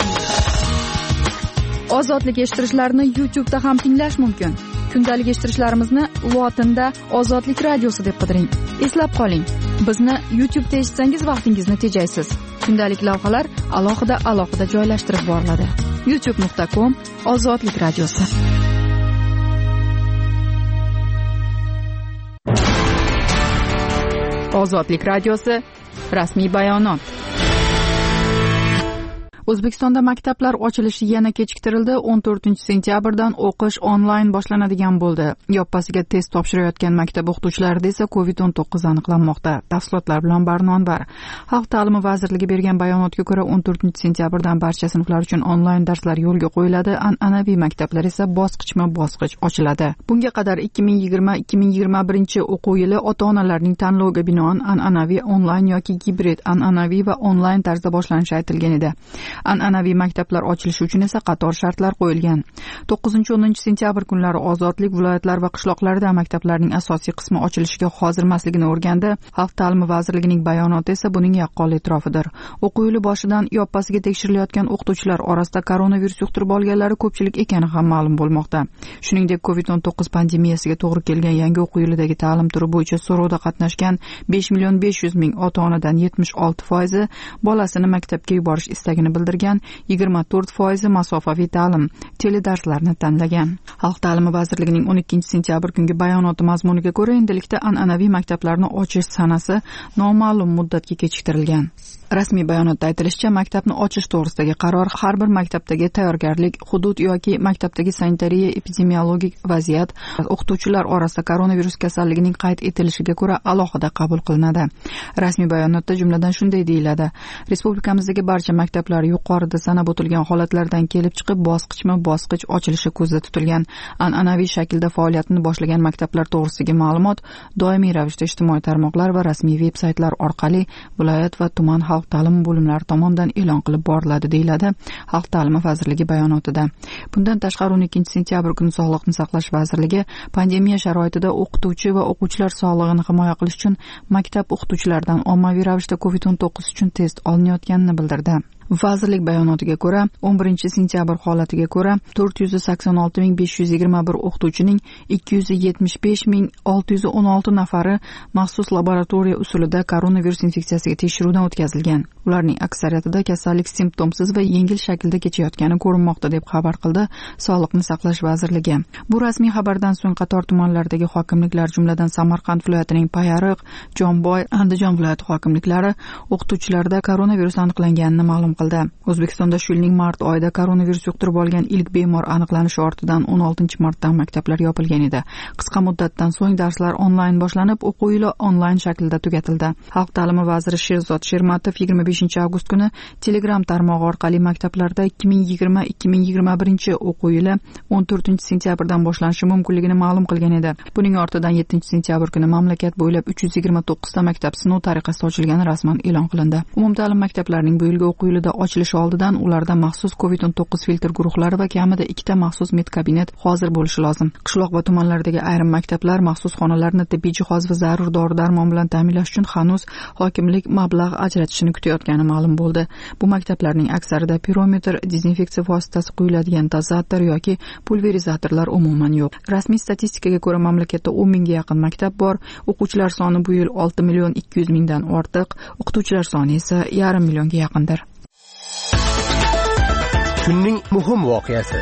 Ozodlik eshittirishlarni YouTube da ham tinglash mumkin. Kundalik eshittirishlarimizni lotinda Ozodlik radiosi deb qidiring. Eslab qoling, bizni YouTube da eshitsangiz vaqtingizni tejaysiz. Kundalik lavhalar alohida alohida joylashtirib boriladi. youtube nuqta com Ozodlik radiosi. Ozodlik radiosi rasmiy bayonot. O'zbekistonda maktablar ochilishi yana kechiktirildi. o'n to'rtinchi sentyabrdan o'qish onlayn boshlanadigan bo'ldi. Yoppasiga test topshirayotgan maktab o'qituvchilarida esa covid o'n to'qqiz aniqlanmoqda. Tafsilotlar bilan Barnonbar. Xalq ta'limi vazirligi bergan bayonotga ko'ra, o'n to'rtinchi sentyabrdan barcha sinflar uchun onlayn darslar yo'lga qo'yiladi. An'anaviy maktablar esa bosqichma-bosqich ochiladi. Bunga qadar ikki ming yigirma ikki ming yigirma birinchi o'quv yili ota-onalarning tanloviga binoan an'anaviy onlayn yoki gibrid, an'anaviy va onlayn tarzda boshlanishi aytilgan edi. An'anaviy maktablar ochilishi uchun esa qator shartlar qo'yilgan. to'qqizinchi o'ninchi sentyabr kunlari ozodlik viloyatlar va qishloqlarida maktablarning asosiy qismi ochilishiga hozirmasligini o'rgandi. Xalq ta'limi vazirligining bayonoti esa buning yaqqol e'tirofidir. O'quv yili boshidan yoppasiga tekshirilayotgan o'qituvchilar orasida koronavirus yuqtirib olganlari ko'pchilik ekani ham ma'lum bo'lmoqda. Shuningdek, covid o'n to'qqiz pandemiyasiga to'g'ri kelgan yangi o'quv yilidagi ta'lim turi bo'yicha so'rovda qatnashgan besh million besh yuz ming ota-onadan yetmish olti foizi bolasini maktabga yuborish istagini bildirgan, yigirma to'rt foizi masofaviy ta'lim, teledarslarni tanlagan. Xalq ta'limi vazirligining o'n ikkinchi sentyabr kungi bayonoti mazmuniga ko'ra, endilikda an'anaviy maktablarni ochish sanasi noma'lum muddatga kechiktirilgan. Rasmiy bayonotda aytilishicha, maktabni ochish to'g'risidagi qaror har bir maktabdagi tayyorgarlik, hudud yoki maktabdagi sanitariya epidemiologik vaziyat, o'qituvchilar orasida koronavirus kasalligining qayd etilishiga ko'ra alohida qabul qilinadi. Rasmiy bayonotda jumladan shunday deyiladi: Respublikamizdagi barcha maktablar yuqorida sanab o'tilgan holatlardan kelib chiqib bosqichma-bosqich ochilishi ko'zda tutilgan. An'anaviy shaklda faoliyatini boshlagan maktablar to'g'risidagi ma'lumot doimiy ravishda ijtimoiy tarmoqlar va rasmiy veb-saytlar orqali viloyat va tuman xalq ta'limi bo'limlari tomonidan e'lon qilib boriladi, deyiladi Xalq ta'limi vazirligi bayonotida. Bundan tashqari o'n ikkinchi sentyabr kuni Sog'liqni saqlash vazirligi pandemiya sharoitida o'qituvchi va o'quvchilar sog'lig'ini himoya qilish uchun maktab o'qituvchilaridan ommaviy ravishda covid o'n to'qqiz uchun test olinayotganini bildirdi. Vazirlik bayonotiga ko'ra, o'n birinchi sentyabr holatiga ko'ra to'rt yuz sakson olti ming besh yuz yigirma bir o'qituvchining ikki yuz yetmish besh ming olti yuz o'n olti nafari maxsus laboratoriya usulida koronavirus infeksiyasiga tekshiruvdan o'tkazilgan. Ularning aksariyatida kasallik simptomsiz va yengil shaklda kechayotgani ko'rinmoqda, deb xabar qildi Sog'liqni saqlash vazirligi. Bu rasmiy xabardan so'ng qator tumanlardagi hokimliklar, jumladan Samarqand viloyatining Payariq, Jomboy, Andijon viloyati hokimliklari o'qituvchilarda koronavirus aniqlanganini ma'lum qildi. O'zbekistonda shu yilning mart oyida koronavirus yuqtirib olgan ilk bemor aniqlanishi ortidan o'n oltinchi martdan maktablar yopilgan edi. Qisqa muddatdan so'ng darslar onlayn boshlanib, o'quv yili onlayn shaklda tugatildi. Xalq ta'limi vaziri Sherzod Shermatov yigirma beshinchi avgust kuni Telegram tarmog'i orqali maktablarda ikki ming yigirma ikki ming yigirma birinchi o'quv yili o'n to'rtinchi sentyabrdan boshlanishi mumkinligini ma'lum qilgan edi. Buning ortidan yettinchi sentyabr kuni mamlakat bo'ylab uch yuz yigirma to'qqiz ta maktab sinov tariqasida ochilgani rasman e'lon qilindi. Umumta'lim maktablarining bu yilgi o'quv yilida ochilishi oldidan ularda maxsus covid o'n to'qqiz filtr guruhlari va kamida ikkita maxsus medkabinet hozir bo'lishi lozim. Qishloq va tumanlardagi ayrim maktablar maxsus xonalarni tibbiy jihoz va zarur dori-darmon bilan ta'minlash uchun hanuz hokimlik mablag' ajratishini kutayotgani ma'lum bo'ldi. Bu maktablarning aksarida pirometr, dezinfeksiya vositasi quyiladigan dozator yoki pulverizatorlar umuman yo'q. Rasmiy statistikaga ko'ra mamlakatda o'n mingga yaqin maktab bor. O'quvchilar soni bu yil olti million ikki yuz mingdan ortiq, o'qituvchilar soni esa yarim millionga yaqindir. Kunning muhim voqeasi.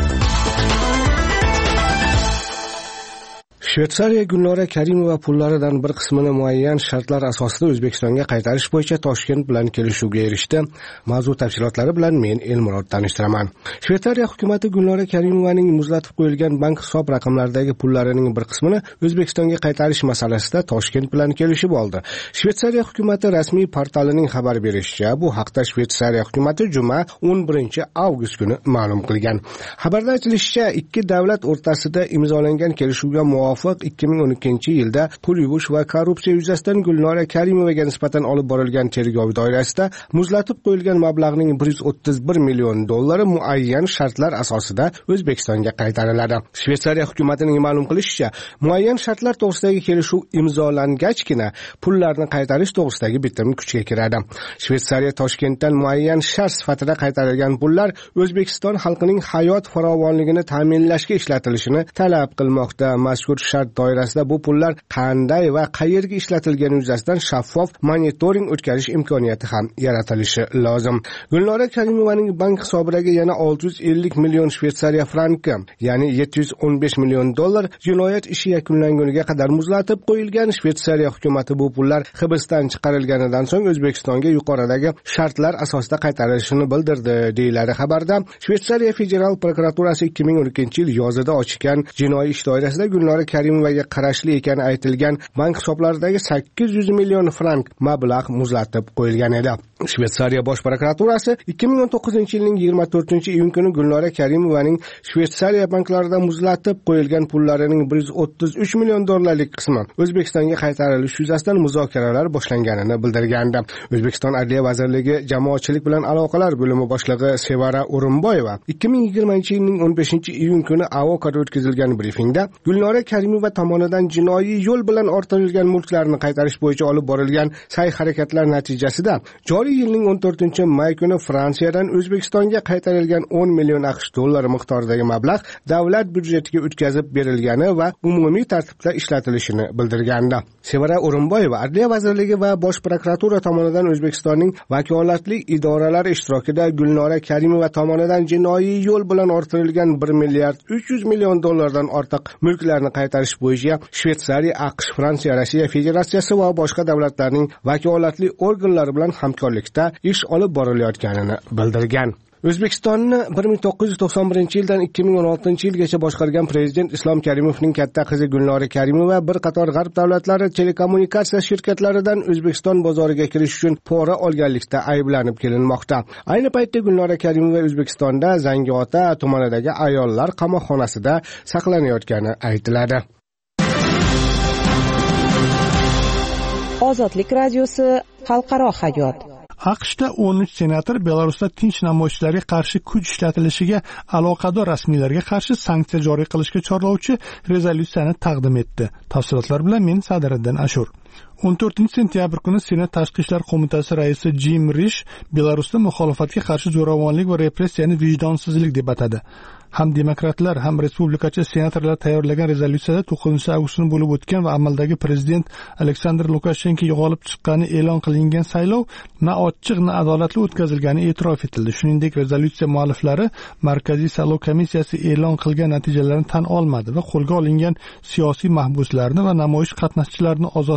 Shveysariya Gulnora Karimova pullaridan bir qismini muayyan shartlar asosida O'zbekistonga qaytarish bo'yicha Toshkent bilan kelishuvga erishdi. Mavzu tafsilotlari bilan men Elmurod tanishtiraman. Shveysariya hukumatı Gulnora Karimovaning muzlatib qo'yilgan bank hisob raqamlaridagi pullarining bir qismini O'zbekistonga qaytarish masalasida Toshkent bilan kelishib oldi. Shveysariya hukumatı rasmiy portalining xabar berishicha, bu haqda Shveysariya hukumatı juma o'n birinchi avgust kuni ma'lum qilgan. Xabarda aytilishicha, ikki davlat o'rtasida imzolangan kelishuvga muvofiq ikki ming o'n ikkinchi yilda pul yuvish va korrupsiya yuzasidan Gulnora Karimovaga nisbatan olib borilgan tergov doirasida muzlatib qo'yilgan mablag'ning bir yuz o'ttiz bir million dollari muayyan shartlar asosida O'zbekistonga qaytariladi. Shveysariya hukumatining ma'lum qilishicha, muayyan shartlar to'g'risidagi kelishuv imzolangachgina pullarni qaytarish to'g'risidagi bitim kuchga kiradi. Shveysariya Toshkentdan muayyan shart sifatida qaytarilgan pullar O'zbekiston xalqining hayot farovonligini ta'minlashga ishlatilishini talab qilmoqda. Mazkur shart doirasida bu pullar qanday va qayerga ishlatilgani yuzasidan shaffof monitoring o'tkazish imkoniyati ham yaratilishi lozim. Gulnora Karimovaning bank hisobidagi yana olti yuz ellik million Shveysariya franki, ya'ni yetti yuz o'n besh million dollar jinoyat ishi yakunlanguniga qadar muzlatib qo'yilgan. Shveysariya hukumatı bu pullar hibsdan chiqarilganidan so'ng O'zbekistonga yuqoridagi shartlar asosida qaytarilishini bildirdi, deyiladi xabarda. Shveysariya federal prokuraturasi ikki ming o'n ikkinchi yil yozida ochgan jinoiy ish doirasida Gulnora Karimovaga qarashli ekani aytilgan bank hisoblaridagi sakkiz yuz million frank mablag' muzlatib qo'yilgan edi. Shveysariya bosh prokuraturasi ikki ming o'n to'qqizinchi yilning yigirma to'rtinchi iyun kuni Gulnora Karimovaning Shveysariya banklarida muzlatib qo'yilgan pullarining bir yuz o'ttiz uch million dollarlik qismi O'zbekistonga qaytarilishi yuzasidan muzokaralar boshlanganini bildirgandi. O'zbekiston Adliya vazirligi jamoatchilik bilan aloqalar bo'limi boshlig'i Sevara O'rinboyeva ikki ming yigirmanchi yilning o'n beshinchi iyun kuni Avokada o'tkazilgan brifingda Gulnora Karimova tomonidan jinoiy yo'l bilan orttirilgan mulklarni qaytarish bo'yicha olib borilgan sa'y-harakatlar natijasida joriy yilning o'n to'rtinchi may kuni Fransiyadan O'zbekistonga qaytarilgan o'n million aqsh dollari miqdoridagi mablag' davlat byudjetiga o'tkazib berilgani va umumiy tartibda ishlatilishini bildirgandi. Sevara O'rinboyeva Adliya vazirligi va bosh prokuratura tomonidan O'zbekistonning vakolatli idoralari ishtirokida Gulnora Karimova tomonidan jinoiy yo'l bilan orttirilgan bir milliard uch yuz million dollardan ortiq mulklarni qaytarish bo'yicha Shveysariya, AQSh, Fransiya, Rossiya Federatsiyasi va boshqa davlatlarning vakolatli organlari bilan hamkorlikda ish olib borilayotganini bildirgan. O'zbekistonni bir ming to'qqiz yuz to'qson birinchi yildan ikki ming o'n oltinchi yilgacha boshqargan prezident Islom Karimovning katta qizi Gulnora Karimova bir qator g'arb davlatlari telekommunikatsiya shirkatlaridan O'zbekiston bozoriga kirish uchun pora olganlikda ayblanib kelinmoqda. Ayni paytda Gulnora Karimova O'zbekistonda Zangiota tumanidagi ayollar qamoqxonasida saqlanayotgani aytiladi. Ozodlik radiosi xalqaro hayot. AQShda o'n uch senator Belarusda tinch namoyishlarga qarshi kuch ishlatilishiga aloqador rasmiylarga qarshi sanksiya joriy qilishga chorlovchi rezolyutsiyani taqdim etdi. Tafsilotlar bilan men Sadiriddin Ashur. o'n to'rtinchi sentyabr kuni Senat Tashqi ishlar qo'mitasi raisi Jim Rish Belarusda muxolifatga qarshi zo'ravonlik va repressiyani vijdonsizlik deb atadi. Ham demokratlar, ham respublikachi senatorlar tayyorlagan rezolyutsiyada to'qqizinchi avgust kuni bo'lib o'tgan va amaldagi prezident Aleksandr Lukashenko g'olib chiqqani e'lon qilingan saylov na ochiq, na adolatli o'tkazilgani e'tirof etildi. Shuningdek, rezolyutsiya mualliflari Markaziy saylov komissiyasi e'lon qilgan natijalarni tan olmadi va qo'lga olingan siyosiy mahbuslarni va namoyish qatnashchilarini ozodlikka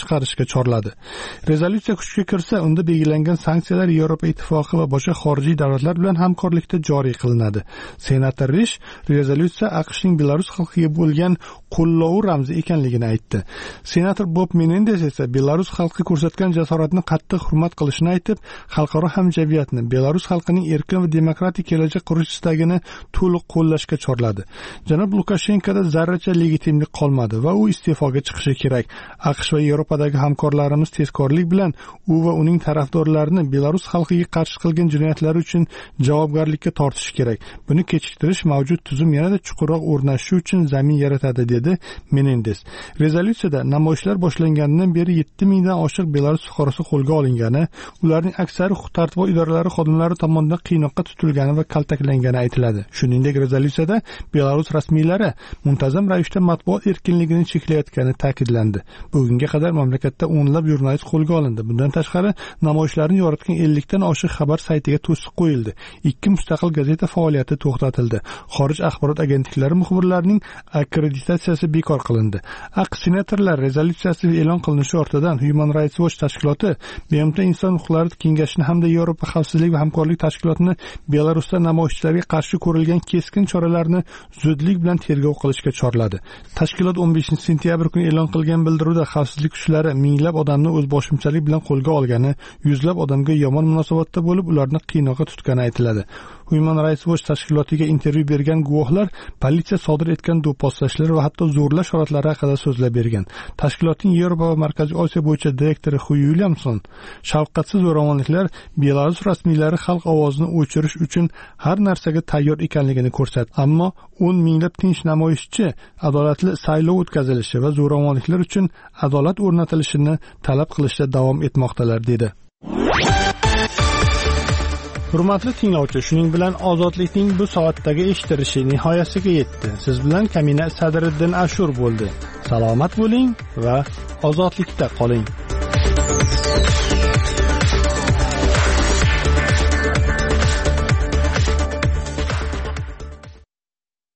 chiqarishga chorladi. Rezolyutsiya kuchga kirsa, unda belgilangan sanksiyalar Yevropa ittifoqi va boshqa xorijiy davlatlar bilan hamkorlikda joriy qilinadi. Senator Rish rezolyutsiya AQShning Belarus xalqiga bo'lgan qo'llovi ramzi ekanligini aytdi. Senator Bob Menendez esa Belarus xalqi ko'rsatgan jasoratni qattiq hurmat qilishini aytib, xalqaro hamjamiyatni Belarus xalqining erkin va demokratik kelajak qurish istagini to'liq qo'llashga chorladi. Janob Lukashenkoda zarracha legitimlik qolmadi va u iste'foga chiqishi kerak. AQSh va Yevropadagi hamkorlarimiz tezkorlik bilan u va uning tarafdorlarini Belarus xalqiga qarshi qilgan jinoyatlari uchun javobgarlikka tortishi kerak. Buni kechiktirish mavjud tuzum yanada chuqurroq o'rnashishi uchun zamin yaratadi, dedi Menendez. Rezolyutsiyada namoyishlar boshlanganidan beri yetti mingdan oshiq Belarus fuqarosi qo'lga olingani, ularning aksari huquq-tartibot idoralari xodimlari tomonidan qiynoqqa tutilgani va kaltaklangani aytiladi. Shuningdek, rezolyutsiyada Belarus rasmiylari muntazam ravishda matbuot erkinligini cheklayotgani ta'kidlandi. Bugunga qadar mamlakatda o'nlab jurnalist qo'lga olindi. Bundan tashqari, namoyishlarni yoritgan ellik dan oshiq xabar saytiga to'siq qo'yildi. Ikki mustaqil gazeta faoliyati to'xtatildi. Xorij axborot agentliklari muxbirlarining akkreditatsiyasi bekor qilindi. AQSh senatorlar rezolyutsiyasi e'lon qilinishi ortidan Human Rights Watch tashkiloti, B M T Inson huquqlari kengashini hamda Yevropa xavfsizlik va hamkorlik tashkilotini Belarusda namoyishchilarga qarshi ko'rilgan keskin choralarni zudlik bilan tergov qilishga chorladi. Tashkilot o'n beshinchi sentyabr kuni e'lon qilgan bildiruvda xavfsizlik kuchlari minglab odamni o'zboshimchalik bilan qo'lga olgani, yuzlab odamga yomon munosabatda bo'lib, ularni qiynoqqa tutgani aytiladi. Human Rights Watch tashkilotiga intervyu bergan guvohlar politsiya sodir etgan do'pposlashlar va hatto zo'rlash holatlari haqida so'zlab bergan. Tashkilotning Yevropa va Markaziy Osiyo bo'yicha direktori Hu Williamson shafqatsiz zo'ravonliklar Belarus rasmiylari xalq ovozini o'chirish uchun har narsaga tayyor ekanligini ko'rsatdi. Ammo o'n minglab tinch namoyishchi adolatli saylov o'tkazilishi va zo'ravonliklar uchun adolat o'rnatilishini talab qilishda davom etmoqdalar, dedi. Hurmatli tinglovchi, shuning bilan ozodlikning bu soatdagi eshitilishi nihoyasiga yetdi. Siz bilan Kamina Sadriddin Ashur bo'ldi. Salomat bo'ling va ozodlikda qoling.